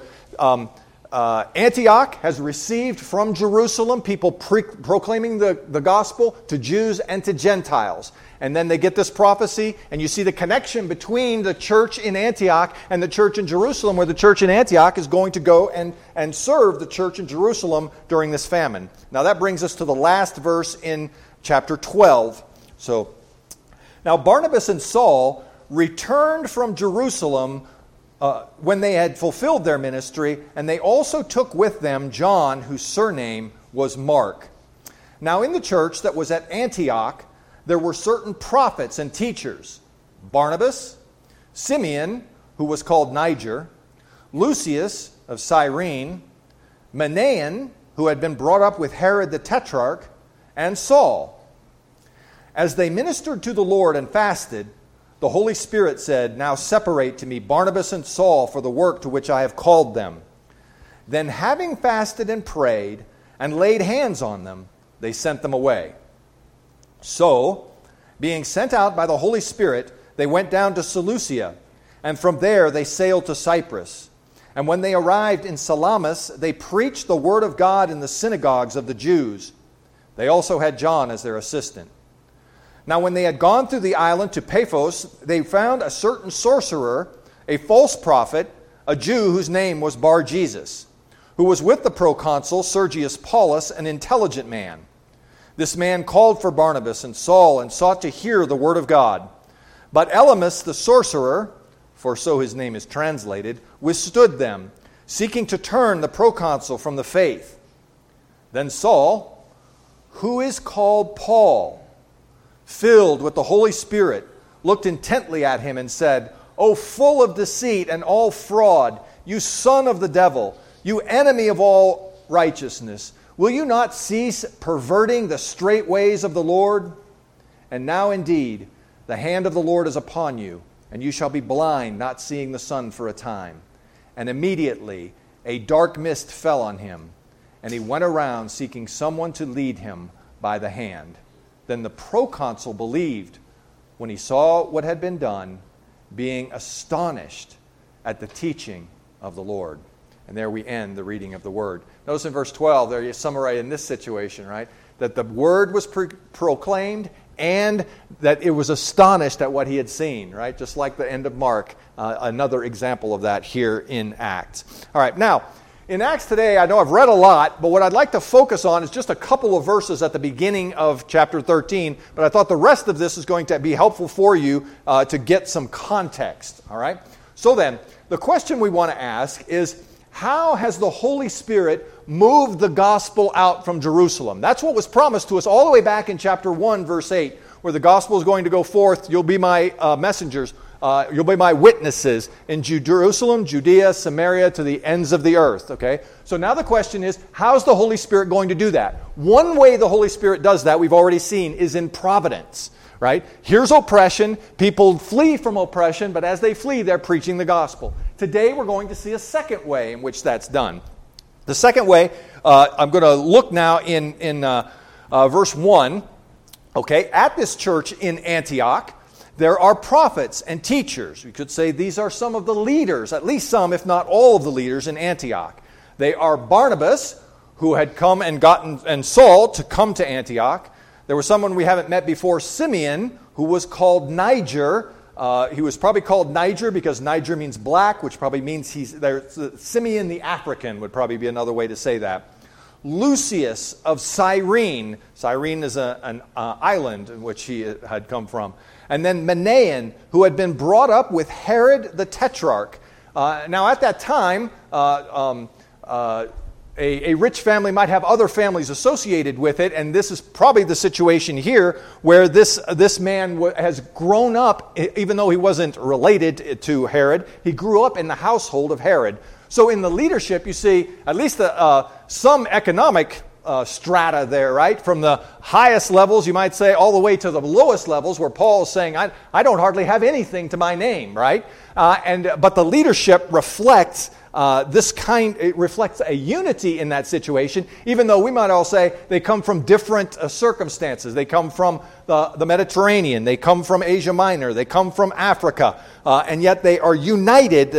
Antioch has received from Jerusalem people proclaiming the gospel to Jews and to Gentiles. And then they get this prophecy, and you see the connection between the church in Antioch and the church in Jerusalem, where the church in Antioch is going to go and serve the church in Jerusalem during this famine. Now that brings us to the last verse in chapter 12. So, now Barnabas and Saul returned from Jerusalem when they had fulfilled their ministry, and they also took with them John, whose surname was Mark. Now in the church that was at Antioch, there were certain prophets and teachers: Barnabas, Simeon, who was called Niger, Lucius of Cyrene, Manaen, who had been brought up with Herod the Tetrarch, and Saul. As they ministered to the Lord and fasted, the Holy Spirit said, "Now separate to me Barnabas and Saul for the work to which I have called them." Then having fasted and prayed and laid hands on them, they sent them away. So, being sent out by the Holy Spirit, they went down to Seleucia, and from there they sailed to Cyprus. And when they arrived in Salamis, they preached the word of God in the synagogues of the Jews. They also had John as their assistant. Now when they had gone through the island to Paphos, they found a certain sorcerer, a false prophet, a Jew whose name was Bar-Jesus, who was with the proconsul Sergius Paulus, an intelligent man. This man called for Barnabas and Saul and sought to hear the word of God. But Elymas the sorcerer, for so his name is translated, withstood them, seeking to turn the proconsul from the faith. Then Saul, who is called Paul, filled with the Holy Spirit, looked intently at him and said, "O full of deceit and all fraud, you son of the devil, you enemy of all righteousness, will you not cease perverting the straight ways of the Lord? And now indeed the hand of the Lord is upon you, and you shall be blind, not seeing the sun for a time." And immediately a dark mist fell on him, and he went around seeking someone to lead him by the hand. Then the proconsul believed when he saw what had been done, being astonished at the teaching of the Lord. And there we end the reading of the word. Notice in verse 12, there you summarize in this situation, right? That the word was proclaimed and that it was astonished at what he had seen, right? Just like the end of Mark, another example of that here in Acts. All right, now, in Acts today, I know I've read a lot, but what I'd like to focus on is just a couple of verses at the beginning of chapter 13, but I thought the rest of this is going to be helpful for you to get some context, all right? So then, the question we want to ask is, how has the Holy Spirit moved the gospel out from Jerusalem? That's what was promised to us all the way back in chapter 1, verse 8, where the gospel is going to go forth. You'll be my messengers. You'll be my witnesses in Jerusalem, Judea, Samaria, to the ends of the earth. Okay? So now the question is, how's the Holy Spirit going to do that? One way the Holy Spirit does that, we've already seen, is in providence. Right? Here's oppression. People flee from oppression, but as they flee, they're preaching the gospel. Today, we're going to see a second way in which that's done. The second way, I'm going to look now in verse 1. Okay, at this church in Antioch, there are prophets and teachers. We could say these are some of the leaders, at least some, if not all of the leaders in Antioch. They are Barnabas, who had come and Saul to come to Antioch. There was someone we haven't met before, Simeon, who was called Niger. He was probably called Niger because Niger means black, which probably means he's there. Simeon the African would probably be another way to say that. Lucius of Cyrene. Cyrene is an island in which he had come from. And then Manaen, who had been brought up with Herod the Tetrarch. Now at that time, a rich family might have other families associated with it, and this is probably the situation here where this man has grown up, even though he wasn't related to Herod. He grew up in the household of Herod. So in the leadership, you see at least some economic strata there, right? From the highest levels, you might say, all the way to the lowest levels, where Paul is saying, I don't hardly have anything to my name, right? But the leadership reflects it reflects a unity in that situation, even though we might all say they come from different circumstances. They come from the Mediterranean, they come from Asia Minor, they come from Africa, and yet they are united.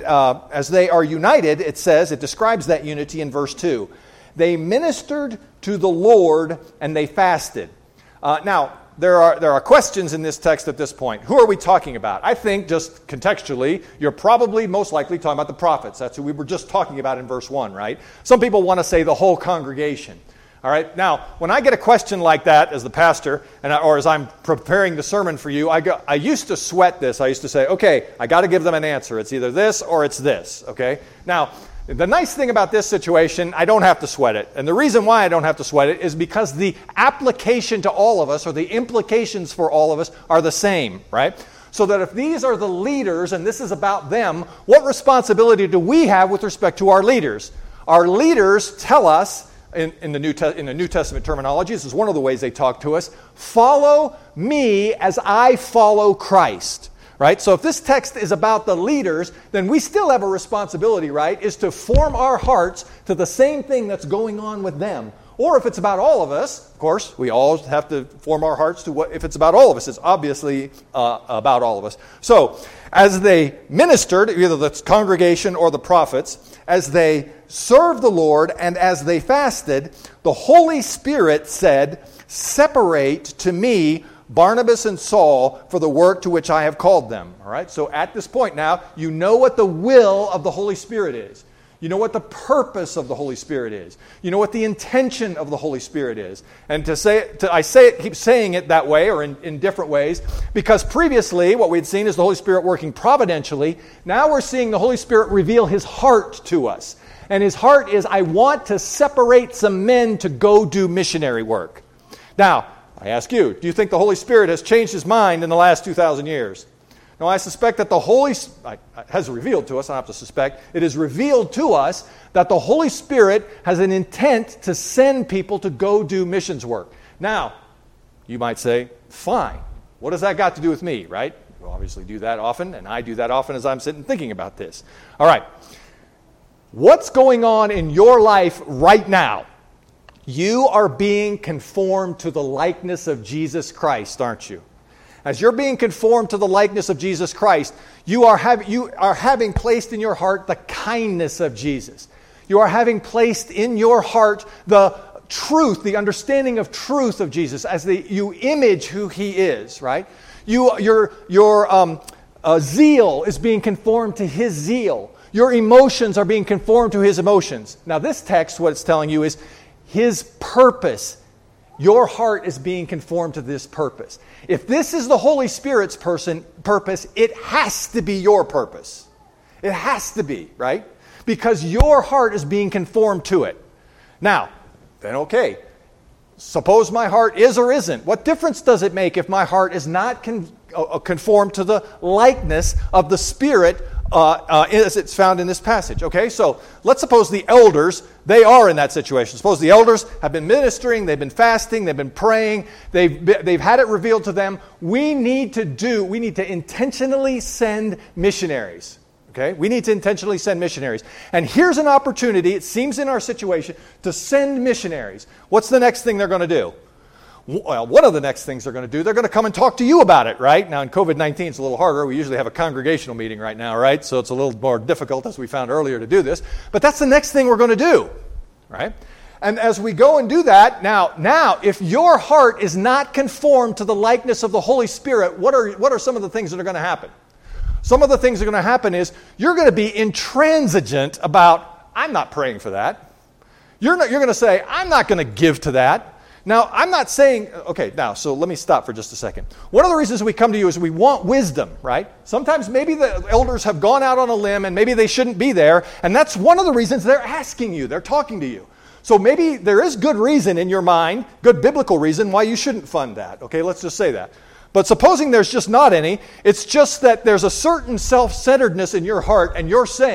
As they are united, it describes that unity in verse 2. They ministered to the Lord and they fasted. Now, there are questions in this text at this point. Who are we talking about? I think, just contextually, you're probably most likely talking about the prophets. That's who we were just talking about in verse 1, right? Some people want to say the whole congregation. All right? Now, when I get a question like that as the pastor, or as I'm preparing the sermon for you, I used to sweat this. I used to say, okay, I got to give them an answer. It's either this or it's this, okay? Now, the nice thing about this situation, I don't have to sweat it. And the reason why I don't have to sweat it is because the application to all of us, or the implications for all of us, are the same, right? So that if these are the leaders and this is about them, what responsibility do we have with respect to our leaders? Our leaders tell us, in the New Testament terminology, this is one of the ways they talk to us, follow me as I follow Christ. Right? So if this text is about the leaders, then we still have a responsibility, right, is to form our hearts to the same thing that's going on with them. Or if it's about all of us, of course, we all have to form our hearts to if it's about all of us, it's obviously about all of us. So as they ministered, either the congregation or the prophets, as they served the Lord and as they fasted, the Holy Spirit said, "Separate to me Barnabas and Saul for the work to which I have called them." All right? So at this point now, you know what the will of the Holy Spirit is. You know what the purpose of the Holy Spirit is. You know what the intention of the Holy Spirit is. And keep saying it that way, or in different ways, because previously what we had seen is the Holy Spirit working providentially. Now we're seeing the Holy Spirit reveal His heart to us. And His heart is, I want to separate some men to go do missionary work. Now, I ask you, do you think the Holy Spirit has changed His mind in the last 2,000 years? No, I suspect that the Holy Spirit has revealed to us, I don't have to suspect, it is revealed to us that the Holy Spirit has an intent to send people to go do missions work. Now, you might say, fine, what does that got to do with me, right? You obviously do that often, and I do that often as I'm sitting thinking about this. All right, what's going on in your life right now? You are being conformed to the likeness of Jesus Christ, aren't you? As you're being conformed to the likeness of Jesus Christ, you are having placed in your heart the kindness of Jesus. You are having placed in your heart the truth, the understanding of truth of Jesus, as you image who He is, right? Your zeal is being conformed to His zeal. Your emotions are being conformed to His emotions. Now, this text, what it's telling you is His purpose. Your heart is being conformed to this purpose. If this is the Holy Spirit's purpose, it has to be your purpose. It has to be, right? Because your heart is being conformed to it. Now, then okay, suppose my heart is or isn't. What difference does it make if my heart is not conformed to the likeness of the Spirit as it's found in this passage? Okay, so let's suppose the elders, they are in that situation. Suppose the elders have been ministering, they've been fasting, they've been praying, they've had it revealed to them. We need to intentionally send missionaries. Okay, we need to intentionally send missionaries. And here's an opportunity, it seems in our situation, to send missionaries. What's the next thing they're going to do? Well, one of the next things they're going to do, they're going to come and talk to you about it, right? Now, in COVID-19, it's a little harder. We usually have a congregational meeting right now, right? So it's a little more difficult, as we found earlier, to do this. But that's the next thing we're going to do, right? And as we go and do that, now, if your heart is not conformed to the likeness of the Holy Spirit, what are some of the things that are going to happen? Some of the things that are going to happen is you're going to be intransigent about, I'm not praying for that. You're going to say, I'm not going to give to that. Now, I'm not saying, okay, now, so let me stop for just a second. One of the reasons we come to you is we want wisdom, right? Sometimes maybe the elders have gone out on a limb and maybe they shouldn't be there, and that's one of the reasons they're asking you, they're talking to you. So maybe there is good reason in your mind, good biblical reason why you shouldn't fund that, okay? Let's just say that. But supposing there's just not any, it's just that there's a certain self-centeredness in your heart and you're saying,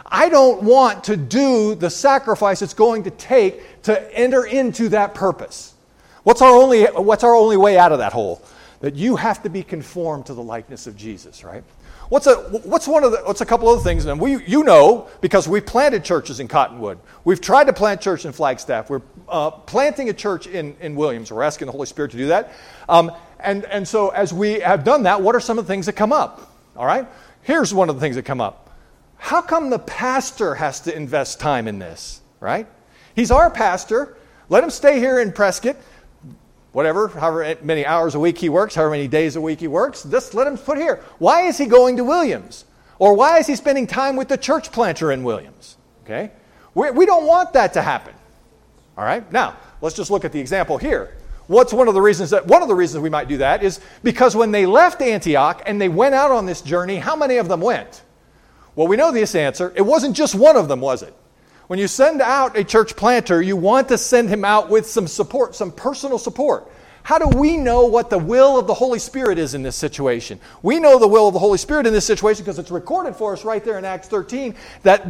I don't want to do the sacrifice it's going to take to enter into that purpose. What's our only way out of that hole? That you have to be conformed to the likeness of Jesus, right? What's a couple other things? And you know, because we planted churches in Cottonwood. We've tried to plant church in Flagstaff. We're planting a church in Williams. We're asking the Holy Spirit to do that. And so as we have done that, what are some of the things that come up? All right? Here's one of the things that come up. How come the pastor has to invest time in this, right? He's our pastor. Let him stay here in Prescott. Whatever, however many hours a week he works, however many days a week he works, just let him put here. Why is he going to Williams? Or why is he spending time with the church planter in Williams? Okay? We don't want that to happen. All right? Now, let's just look at the example here. One of the reasons we might do that is because when they left Antioch and they went out on this journey, how many of them went? Well, we know this answer. It wasn't just one of them, was it? When you send out a church planter, you want to send him out with some support, some personal support. How do we know what the will of the Holy Spirit is in this situation? We know the will of the Holy Spirit in this situation because it's recorded for us right there in Acts 13 that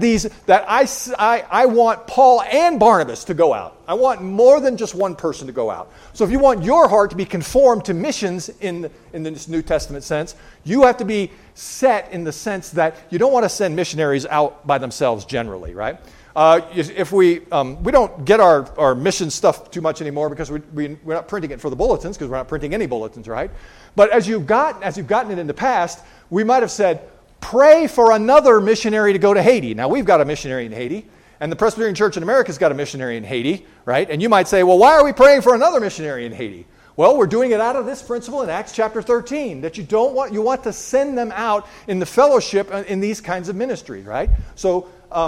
I want Paul and Barnabas to go out. I want more than just one person to go out. So if you want your heart to be conformed to missions in this New Testament sense, you have to be set in the sense that you don't want to send missionaries out by themselves generally, right? If we don't get our mission stuff too much anymore because we're not printing it for the bulletins because we're not printing any bulletins, right? But as you've gotten it in the past, we might have said, pray for another missionary to go to Haiti. Now, we've got a missionary in Haiti, and the Presbyterian Church in America's got a missionary in Haiti, right? And you might say, well, why are we praying for another missionary in Haiti? Well, we're doing it out of this principle in Acts chapter 13, that you want to send them out in the fellowship in these kinds of ministries, right? So,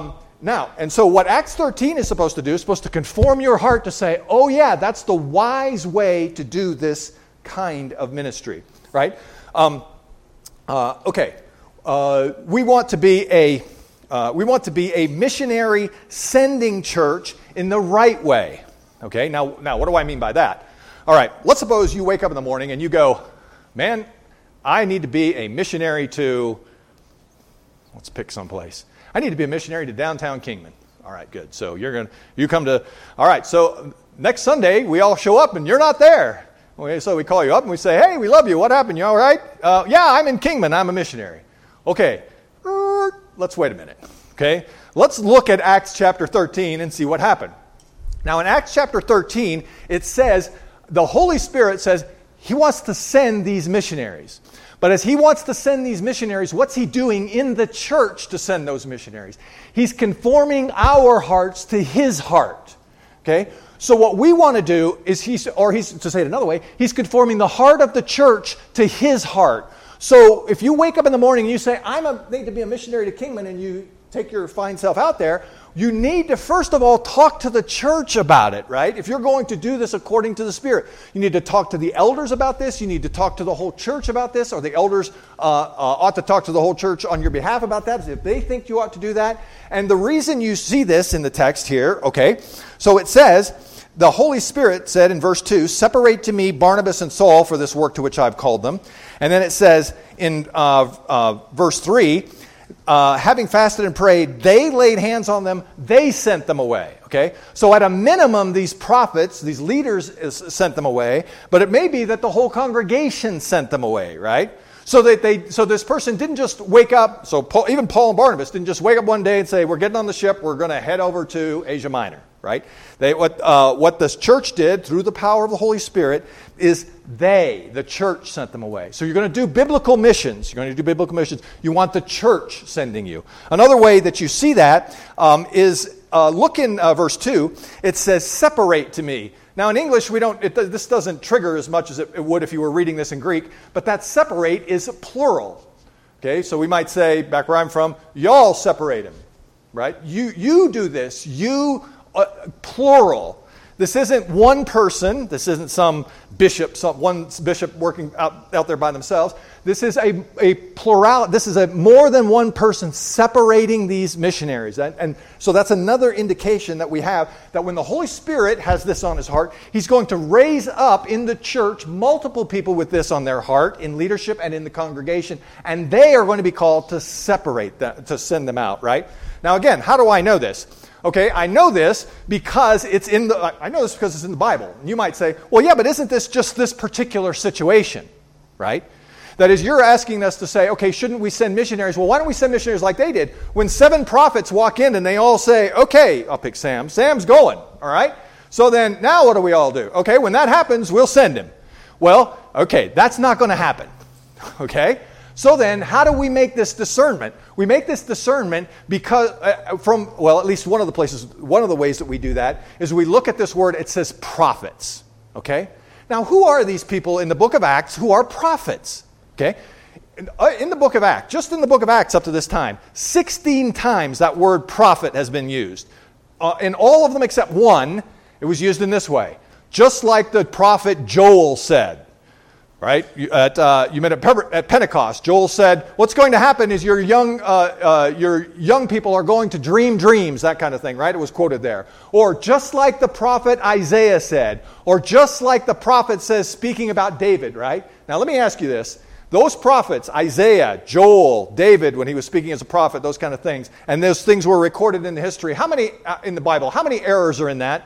so what Acts 13 is supposed to do is supposed to conform your heart to say, oh yeah, that's the wise way to do this kind of ministry, right? We want to be a missionary sending church in the right way. Okay, now what do I mean by that? All right, let's suppose you wake up in the morning and you go, man, I need to be a missionary to, let's pick someplace. I need to be a missionary to downtown Kingman. All right, good. So you come to, all right, so next Sunday we all show up and you're not there. So we call you up and we say, hey, we love you. What happened? You all right? Yeah, I'm in Kingman. I'm a missionary. Okay, let's wait a minute. Okay, let's look at Acts chapter 13 and see what happened. Now in Acts chapter 13, it says, the Holy Spirit says he wants to send these missionaries. But as he wants to send these missionaries, what's he doing in the church to send those missionaries? He's conforming our hearts to his heart. Okay? So what we want to do is he's to say it another way, he's conforming the heart of the church to his heart. So if you wake up in the morning and you say, I need to be a missionary to Kingman, and you take your fine self out there, you need to first of all talk to the church about it, right? If you're going to do this according to the Spirit, you need to talk to the elders about this. You need to talk to the whole church about this, or the elders ought to talk to the whole church on your behalf about that, if they think you ought to do that. And the reason you see this in the text here, okay, so it says, the Holy Spirit said in verse 2, separate to me Barnabas and Saul for this work to which I've called them. And then it says in verse 3, having fasted and prayed, they laid hands on them, they sent them away. Okay? So at a minimum, these prophets, these leaders sent them away, but it may be that the whole congregation sent them away, right? So this person didn't just wake up, even Paul and Barnabas didn't just wake up one day and say, we're getting on the ship, we're going to head over to Asia Minor, right? What this church did through the power of the Holy Spirit is the church sent them away. So you're going to do biblical missions. You want the church sending you. Another way that you see that is look in verse 2. It says, separate to me. Now in English, this doesn't trigger as much as it would if you were reading this in Greek, but that separate is plural. Okay, so we might say, back where I'm from, y'all separate him, right? You do this, plural. This isn't one person. This isn't some bishop, one bishop working out there by themselves. This is a plural. This is a more than one person separating these missionaries. And so that's another indication that we have that when the Holy Spirit has this on his heart, he's going to raise up in the church multiple people with this on their heart in leadership and in the congregation. And they are going to be called to separate them, to send them out, right? Now again, how do I know this? Okay, I know this because it's in the Bible. And you might say, well, yeah, but isn't this just this particular situation, right? That is, you're asking us to say, okay, shouldn't we send missionaries? Well, why don't we send missionaries like they did? When 7 prophets walk in and they all say, okay, I'll pick Sam. Sam's going, all right? So then, now what do we all do? Okay, when that happens, we'll send him. Well, okay, that's not going to happen, okay? So then, how do we make this discernment? We make this discernment because at least one of the ways that we do that is we look at this word, it says prophets, okay? Now, who are these people in the book of Acts who are prophets, okay? In the book of Acts, just in the book of Acts up to this time, 16 times that word prophet has been used. In all of them except one, it was used in this way. Just like the prophet Joel said. Right? You met at Pentecost. Joel said, what's going to happen is your young people are going to dream dreams, that kind of thing, right? It was quoted there. Or just like the prophet Isaiah said, or just like the prophet says speaking about David, right? Now let me ask you this. Those prophets, Isaiah, Joel, David, when he was speaking as a prophet, those kind of things, and those things were recorded in the history. How many in the Bible? How many errors are in that?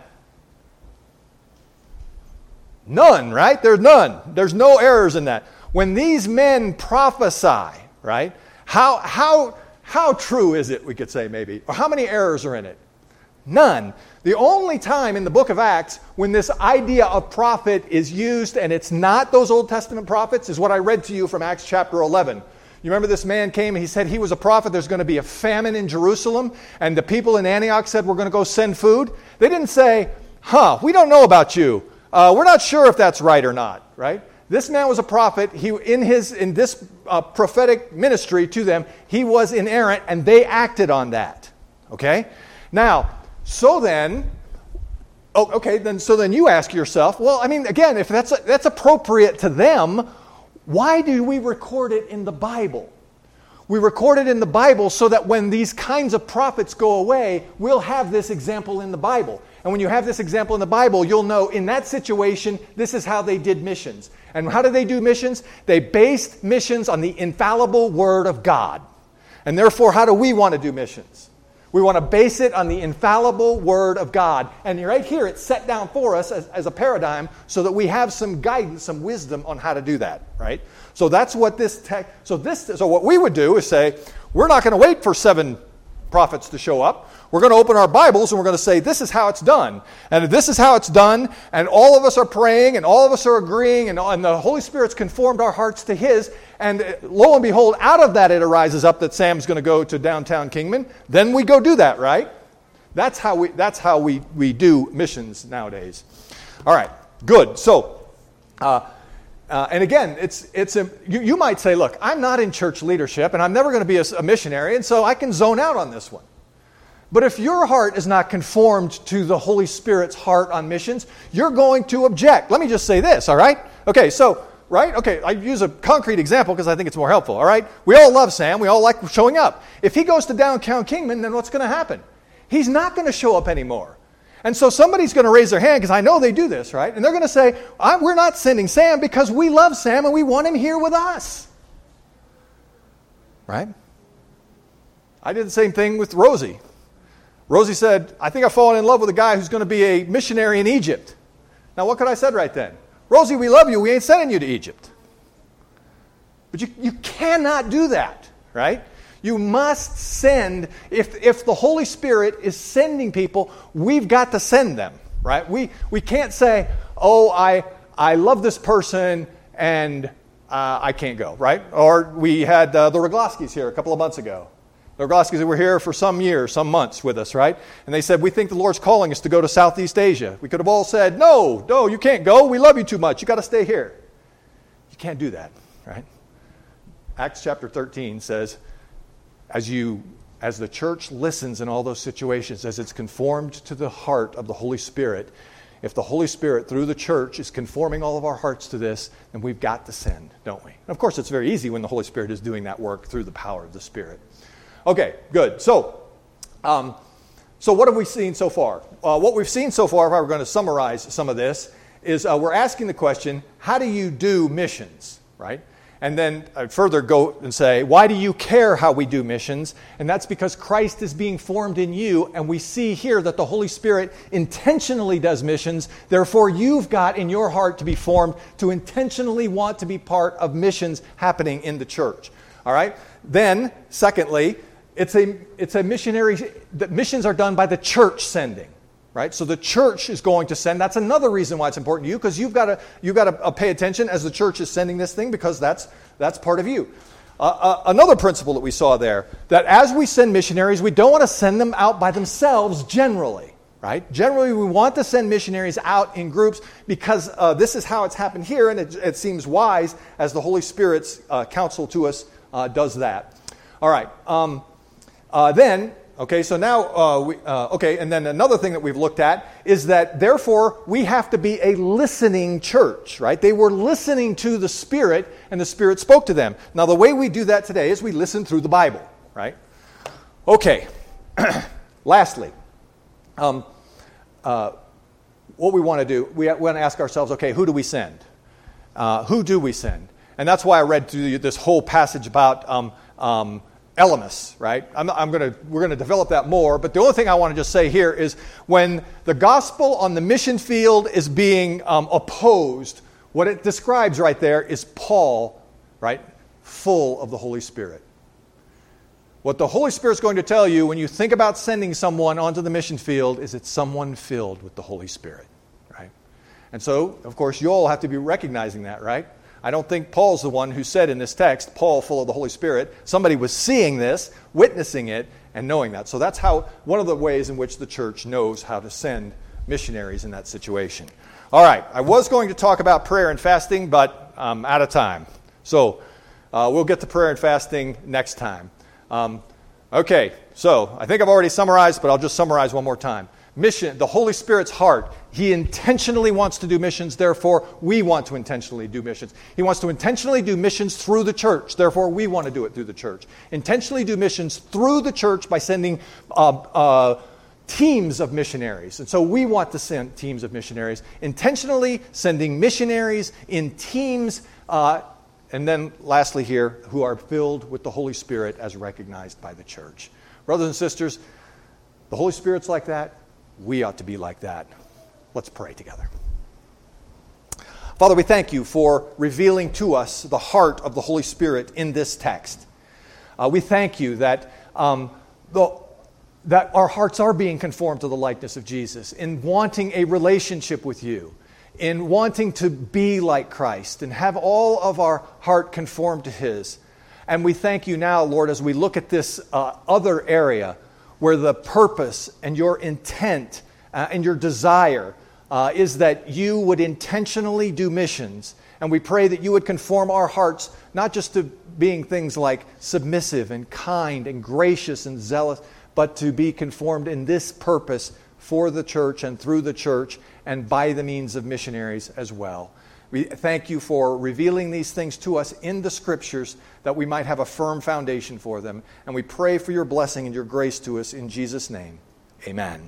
None, right? There's none. There's no errors in that. When these men prophesy, right? How true is it, we could say maybe? Or how many errors are in it? None. The only time in the book of Acts when this idea of prophet is used, and it's not those Old Testament prophets, is what I read to you from Acts chapter 11. You remember this man came and he said he was a prophet. There's going to be a famine in Jerusalem. And the people in Antioch said, we're going to go send food. They didn't say, we don't know about you. We're not sure if that's right or not, right? This man was a prophet. He in this prophetic ministry to them, he was inerrant, and they acted on that. Okay? Now, so then you ask yourself, well, I mean, again, if that's appropriate to them, why do we record it in the Bible? We record it in the Bible so that when these kinds of prophets go away, we'll have this example in the Bible. And when you have this example in the Bible, you'll know in that situation, this is how they did missions. And how did they do missions? They based missions on the infallible Word of God. And therefore, how do we want to do missions? We want to base it on the infallible Word of God. And right here, it's set down for us as a paradigm so that we have some guidance, some wisdom on how to do that, right? So that's what so what we would do is say, we're not going to wait for 7 prophets to show up. We're going to open our Bibles and we're going to say, this is how it's done. And if this is how it's done, and all of us are praying, and all of us are agreeing, and the Holy Spirit's conformed our hearts to His, and lo and behold, out of that it arises up that Sam's going to go to downtown Kingman, then we go do that, right? That's how we do missions nowadays. All right, good. So, and again, you might say, look, I'm not in church leadership, and I'm never going to be a missionary, and so I can zone out on this one. But if your heart is not conformed to the Holy Spirit's heart on missions, you're going to object. Let me just say this, all right? Okay, so, right? Okay, I use a concrete example because I think it's more helpful, all right? We all love Sam. We all like showing up. If he goes to downtown Kingman, then what's going to happen? He's not going to show up anymore. And so somebody's going to raise their hand, because I know they do this, right? And they're going to say, we're not sending Sam because we love Sam and we want him here with us. Right? I did the same thing with Rosie. Rosie said, I think I've fallen in love with a guy who's going to be a missionary in Egypt. Now, what could I have said right then? Rosie, we love you. We ain't sending you to Egypt. But you cannot do that, right? You must send. If the Holy Spirit is sending people, we've got to send them, right? We can't say, I love this person and I can't go, right? Or we had the Rogloskis here a couple of months ago. The Rogloskis were here for some years, some months with us, right? And they said, we think the Lord's calling us to go to Southeast Asia. We could have all said, no, you can't go. We love you too much. You got to stay here. You can't do that, right? Acts chapter 13 says, as the church listens in all those situations, as it's conformed to the heart of the Holy Spirit, if the Holy Spirit, through the church, is conforming all of our hearts to this, then we've got to send, don't we? And of course, it's very easy when the Holy Spirit is doing that work through the power of the Spirit. Okay, good. So what have we seen so far? What we've seen so far, if I were going to summarize some of this, is we're asking the question, how do you do missions, right? And then I'd further go and say, why do you care how we do missions? And that's because Christ is being formed in you, and we see here that the Holy Spirit intentionally does missions. Therefore, you've got in your heart to be formed to intentionally want to be part of missions happening in the church. All right? Then, secondly, it's a missionary. The missions are done by the church sending. Right? So the church is going to send. That's another reason why it's important to you, because you've got to pay attention as the church is sending this thing, because that's part of you. Another principle that we saw there, that as we send missionaries, we don't want to send them out by themselves generally. Right? Generally, we want to send missionaries out in groups because this is how it's happened here, and it seems wise as the Holy Spirit's counsel to us does that. All right. Okay, so now, and then another thing that we've looked at is that, therefore, we have to be a listening church, right? They were listening to the Spirit, and the Spirit spoke to them. Now, the way we do that today is we listen through the Bible, right? Okay, lastly, what we want to do, we want to ask ourselves, okay, who do we send? Who do we send? And that's why I read through this whole passage about Elymas, right? We're going to develop that more, but the only thing I want to just say here is when the gospel on the mission field is being opposed, what it describes right there is Paul, right, full of the Holy Spirit. What the Holy Spirit's going to tell you when you think about sending someone onto the mission field is it's someone filled with the Holy Spirit, right? And so, of course, you all have to be recognizing that, right? I don't think Paul's the one who said in this text, Paul full of the Holy Spirit. Somebody was seeing this, witnessing it, and knowing that. So that's one of the ways in which the church knows how to send missionaries in that situation. All right, I was going to talk about prayer and fasting, but I'm out of time. So we'll get to prayer and fasting next time. Okay, so I think I've already summarized, but I'll just summarize one more time. Mission, the Holy Spirit's heart. He intentionally wants to do missions, therefore we want to intentionally do missions. He wants to intentionally do missions through the church, therefore we want to do it through the church. Intentionally do missions through the church by sending teams of missionaries. And so we want to send teams of missionaries. Intentionally sending missionaries in teams, and then lastly here, who are filled with the Holy Spirit as recognized by the church. Brothers and sisters, the Holy Spirit's like that. We ought to be like that. Let's pray together. Father, we thank you for revealing to us the heart of the Holy Spirit in this text. We thank you that that our hearts are being conformed to the likeness of Jesus in wanting a relationship with you, in wanting to be like Christ and have all of our heart conformed to His. And we thank you now, Lord, as we look at this other area where the purpose and your intent and your desire is that you would intentionally do missions. And we pray that you would conform our hearts not just to being things like submissive and kind and gracious and zealous, but to be conformed in this purpose for the church and through the church and by the means of missionaries as well. We thank you for revealing these things to us in the Scriptures that we might have a firm foundation for them. And we pray for your blessing and your grace to us in Jesus' name. Amen.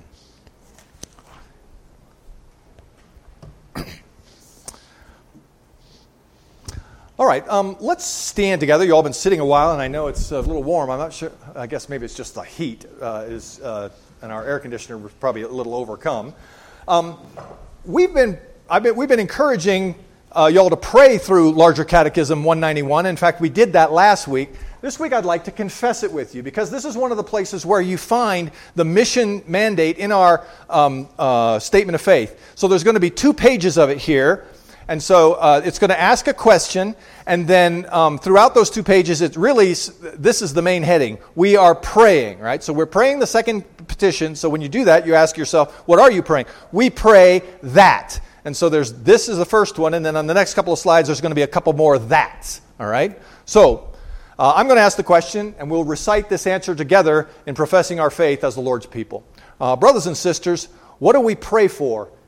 All right, let's stand together. You all been sitting a while, and I know it's a little warm. I'm not sure. I guess maybe it's just the heat and our air conditioner was probably a little overcome. We've been encouraging y'all to pray through Larger Catechism 191. In fact, we did that last week. This week I'd like to confess it with you because this is one of the places where you find the mission mandate in our statement of faith. So there's going to be 2 pages of it here. And so it's going to ask a question, and then throughout those 2 pages, this is the main heading. We are praying, right? So we're praying the second petition. So when you do that, you ask yourself, what are you praying? We pray that. And so this is the first one, and then on the next couple of slides, there's going to be a couple more that's, all right? So I'm going to ask the question, and we'll recite this answer together in professing our faith as the Lord's people. Brothers and sisters, what do we pray for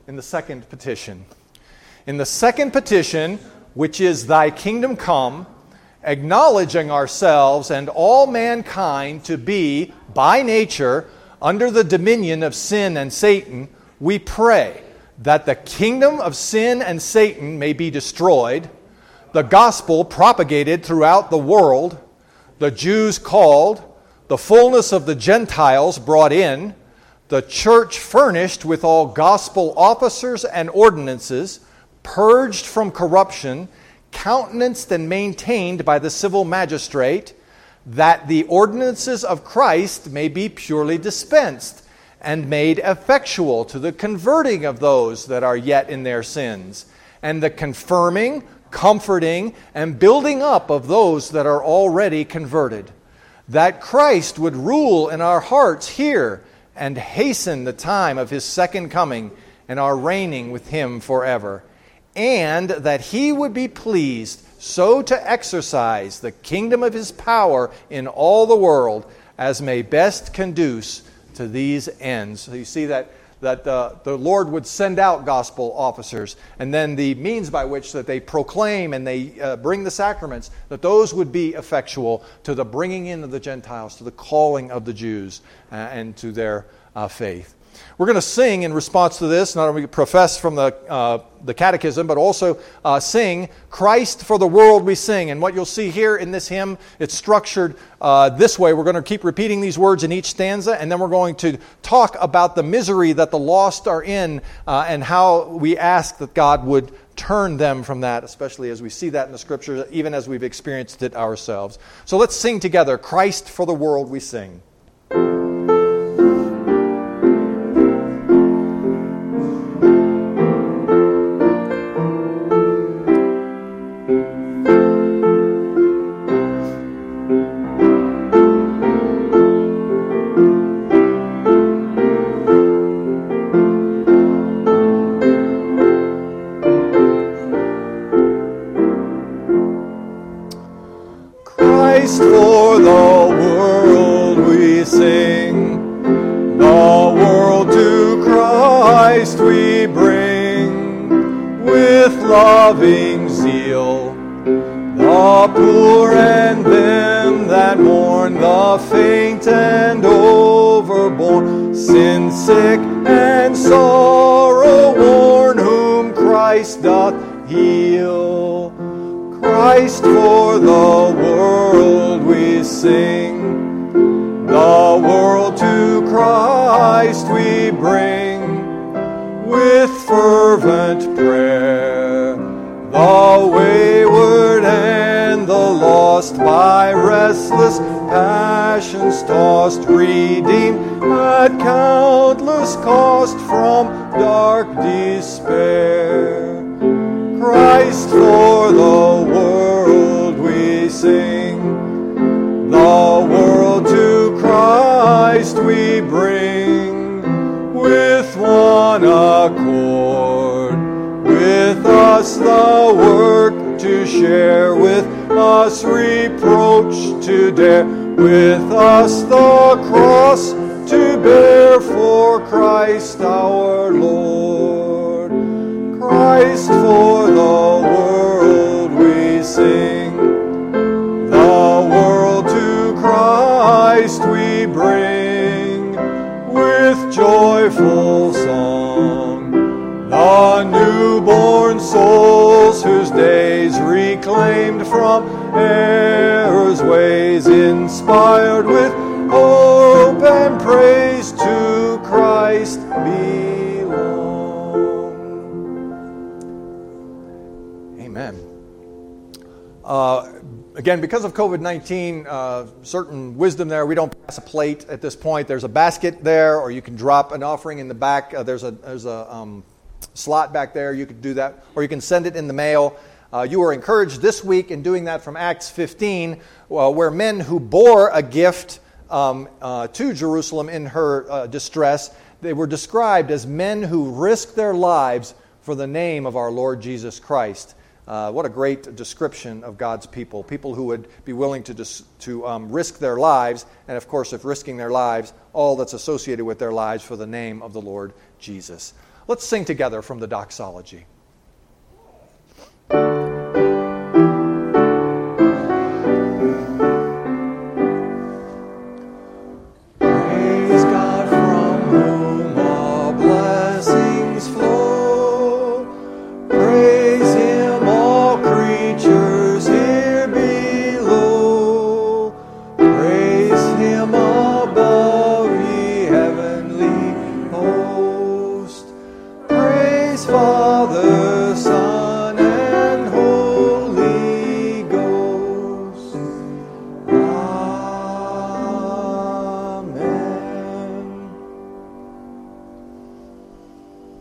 in the second petition. In the second petition, which is thy kingdom come, acknowledging ourselves and all mankind to be, by nature, under the dominion of sin and Satan, we pray that the kingdom of sin and Satan may be destroyed, the gospel propagated throughout the world, the Jews called, the fullness of the Gentiles brought in, the church furnished with all gospel officers and ordinances, purged from corruption, countenanced and maintained by the civil magistrate, that the ordinances of Christ may be purely dispensed, and made effectual to the converting of those that are yet in their sins, and the confirming, comforting, and building up of those that are already converted, that Christ would rule in our hearts here, and hasten the time of his second coming, and our reigning with him forever, and that he would be pleased so to exercise the kingdom of his power in all the world as may best conduce to these ends. So you see that the Lord would send out gospel officers, and then the means by which that they proclaim and they bring the sacraments, that those would be effectual to the bringing in of the Gentiles, to the calling of the Jews, and to their faith. We're going to sing in response to this, not only profess from the catechism, but also sing Christ for the World We Sing. And what you'll see here in this hymn, it's structured this way. We're going to keep repeating these words in each stanza, and then we're going to talk about the misery that the lost are in and how we ask that God would turn them from that, especially as we see that in the Scriptures, even as we've experienced it ourselves. So let's sing together, Christ for the World We Sing. Christ for the world we sing, the world to Christ we bring, with loving zeal, the poor and them that mourn, the faint and overborne, sin sick and sorrow worn, whom Christ doth heal. Christ for the world we sing, the world to Christ we bring, with fervent prayer, the wayward and the lost, by restless passions tossed, redeemed at countless cost from dark despair. Christ for the world we sing, the world to Christ we bring, with one accord, with us the work to share, with us reproach to dare, with us the cross to bear, for Christ our Lord. Christ for the world we sing, the world to Christ we bring, with joyful song, the newborn souls whose days reclaimed from error's ways, inspired with hope and praise, to Christ belong. Amen. Again, because of COVID-19, certain wisdom there. We don't pass a plate at this point. There's a basket there, or you can drop an offering in the back. There's a slot back there. You could do that, or you can send it in the mail. You were encouraged this week in doing that from Acts 15, where men who bore a gift to Jerusalem in her distress, they were described as men who risked their lives for the name of our Lord Jesus Christ. What a great description of God's people. People who would be willing to risk their lives, and of course, if risking their lives, all that's associated with their lives for the name of the Lord Jesus. Let's sing together from the doxology. Praise God from whom all blessings flow. Praise Him, all creatures here below. Praise Him above, ye heavenly host. Praise Father,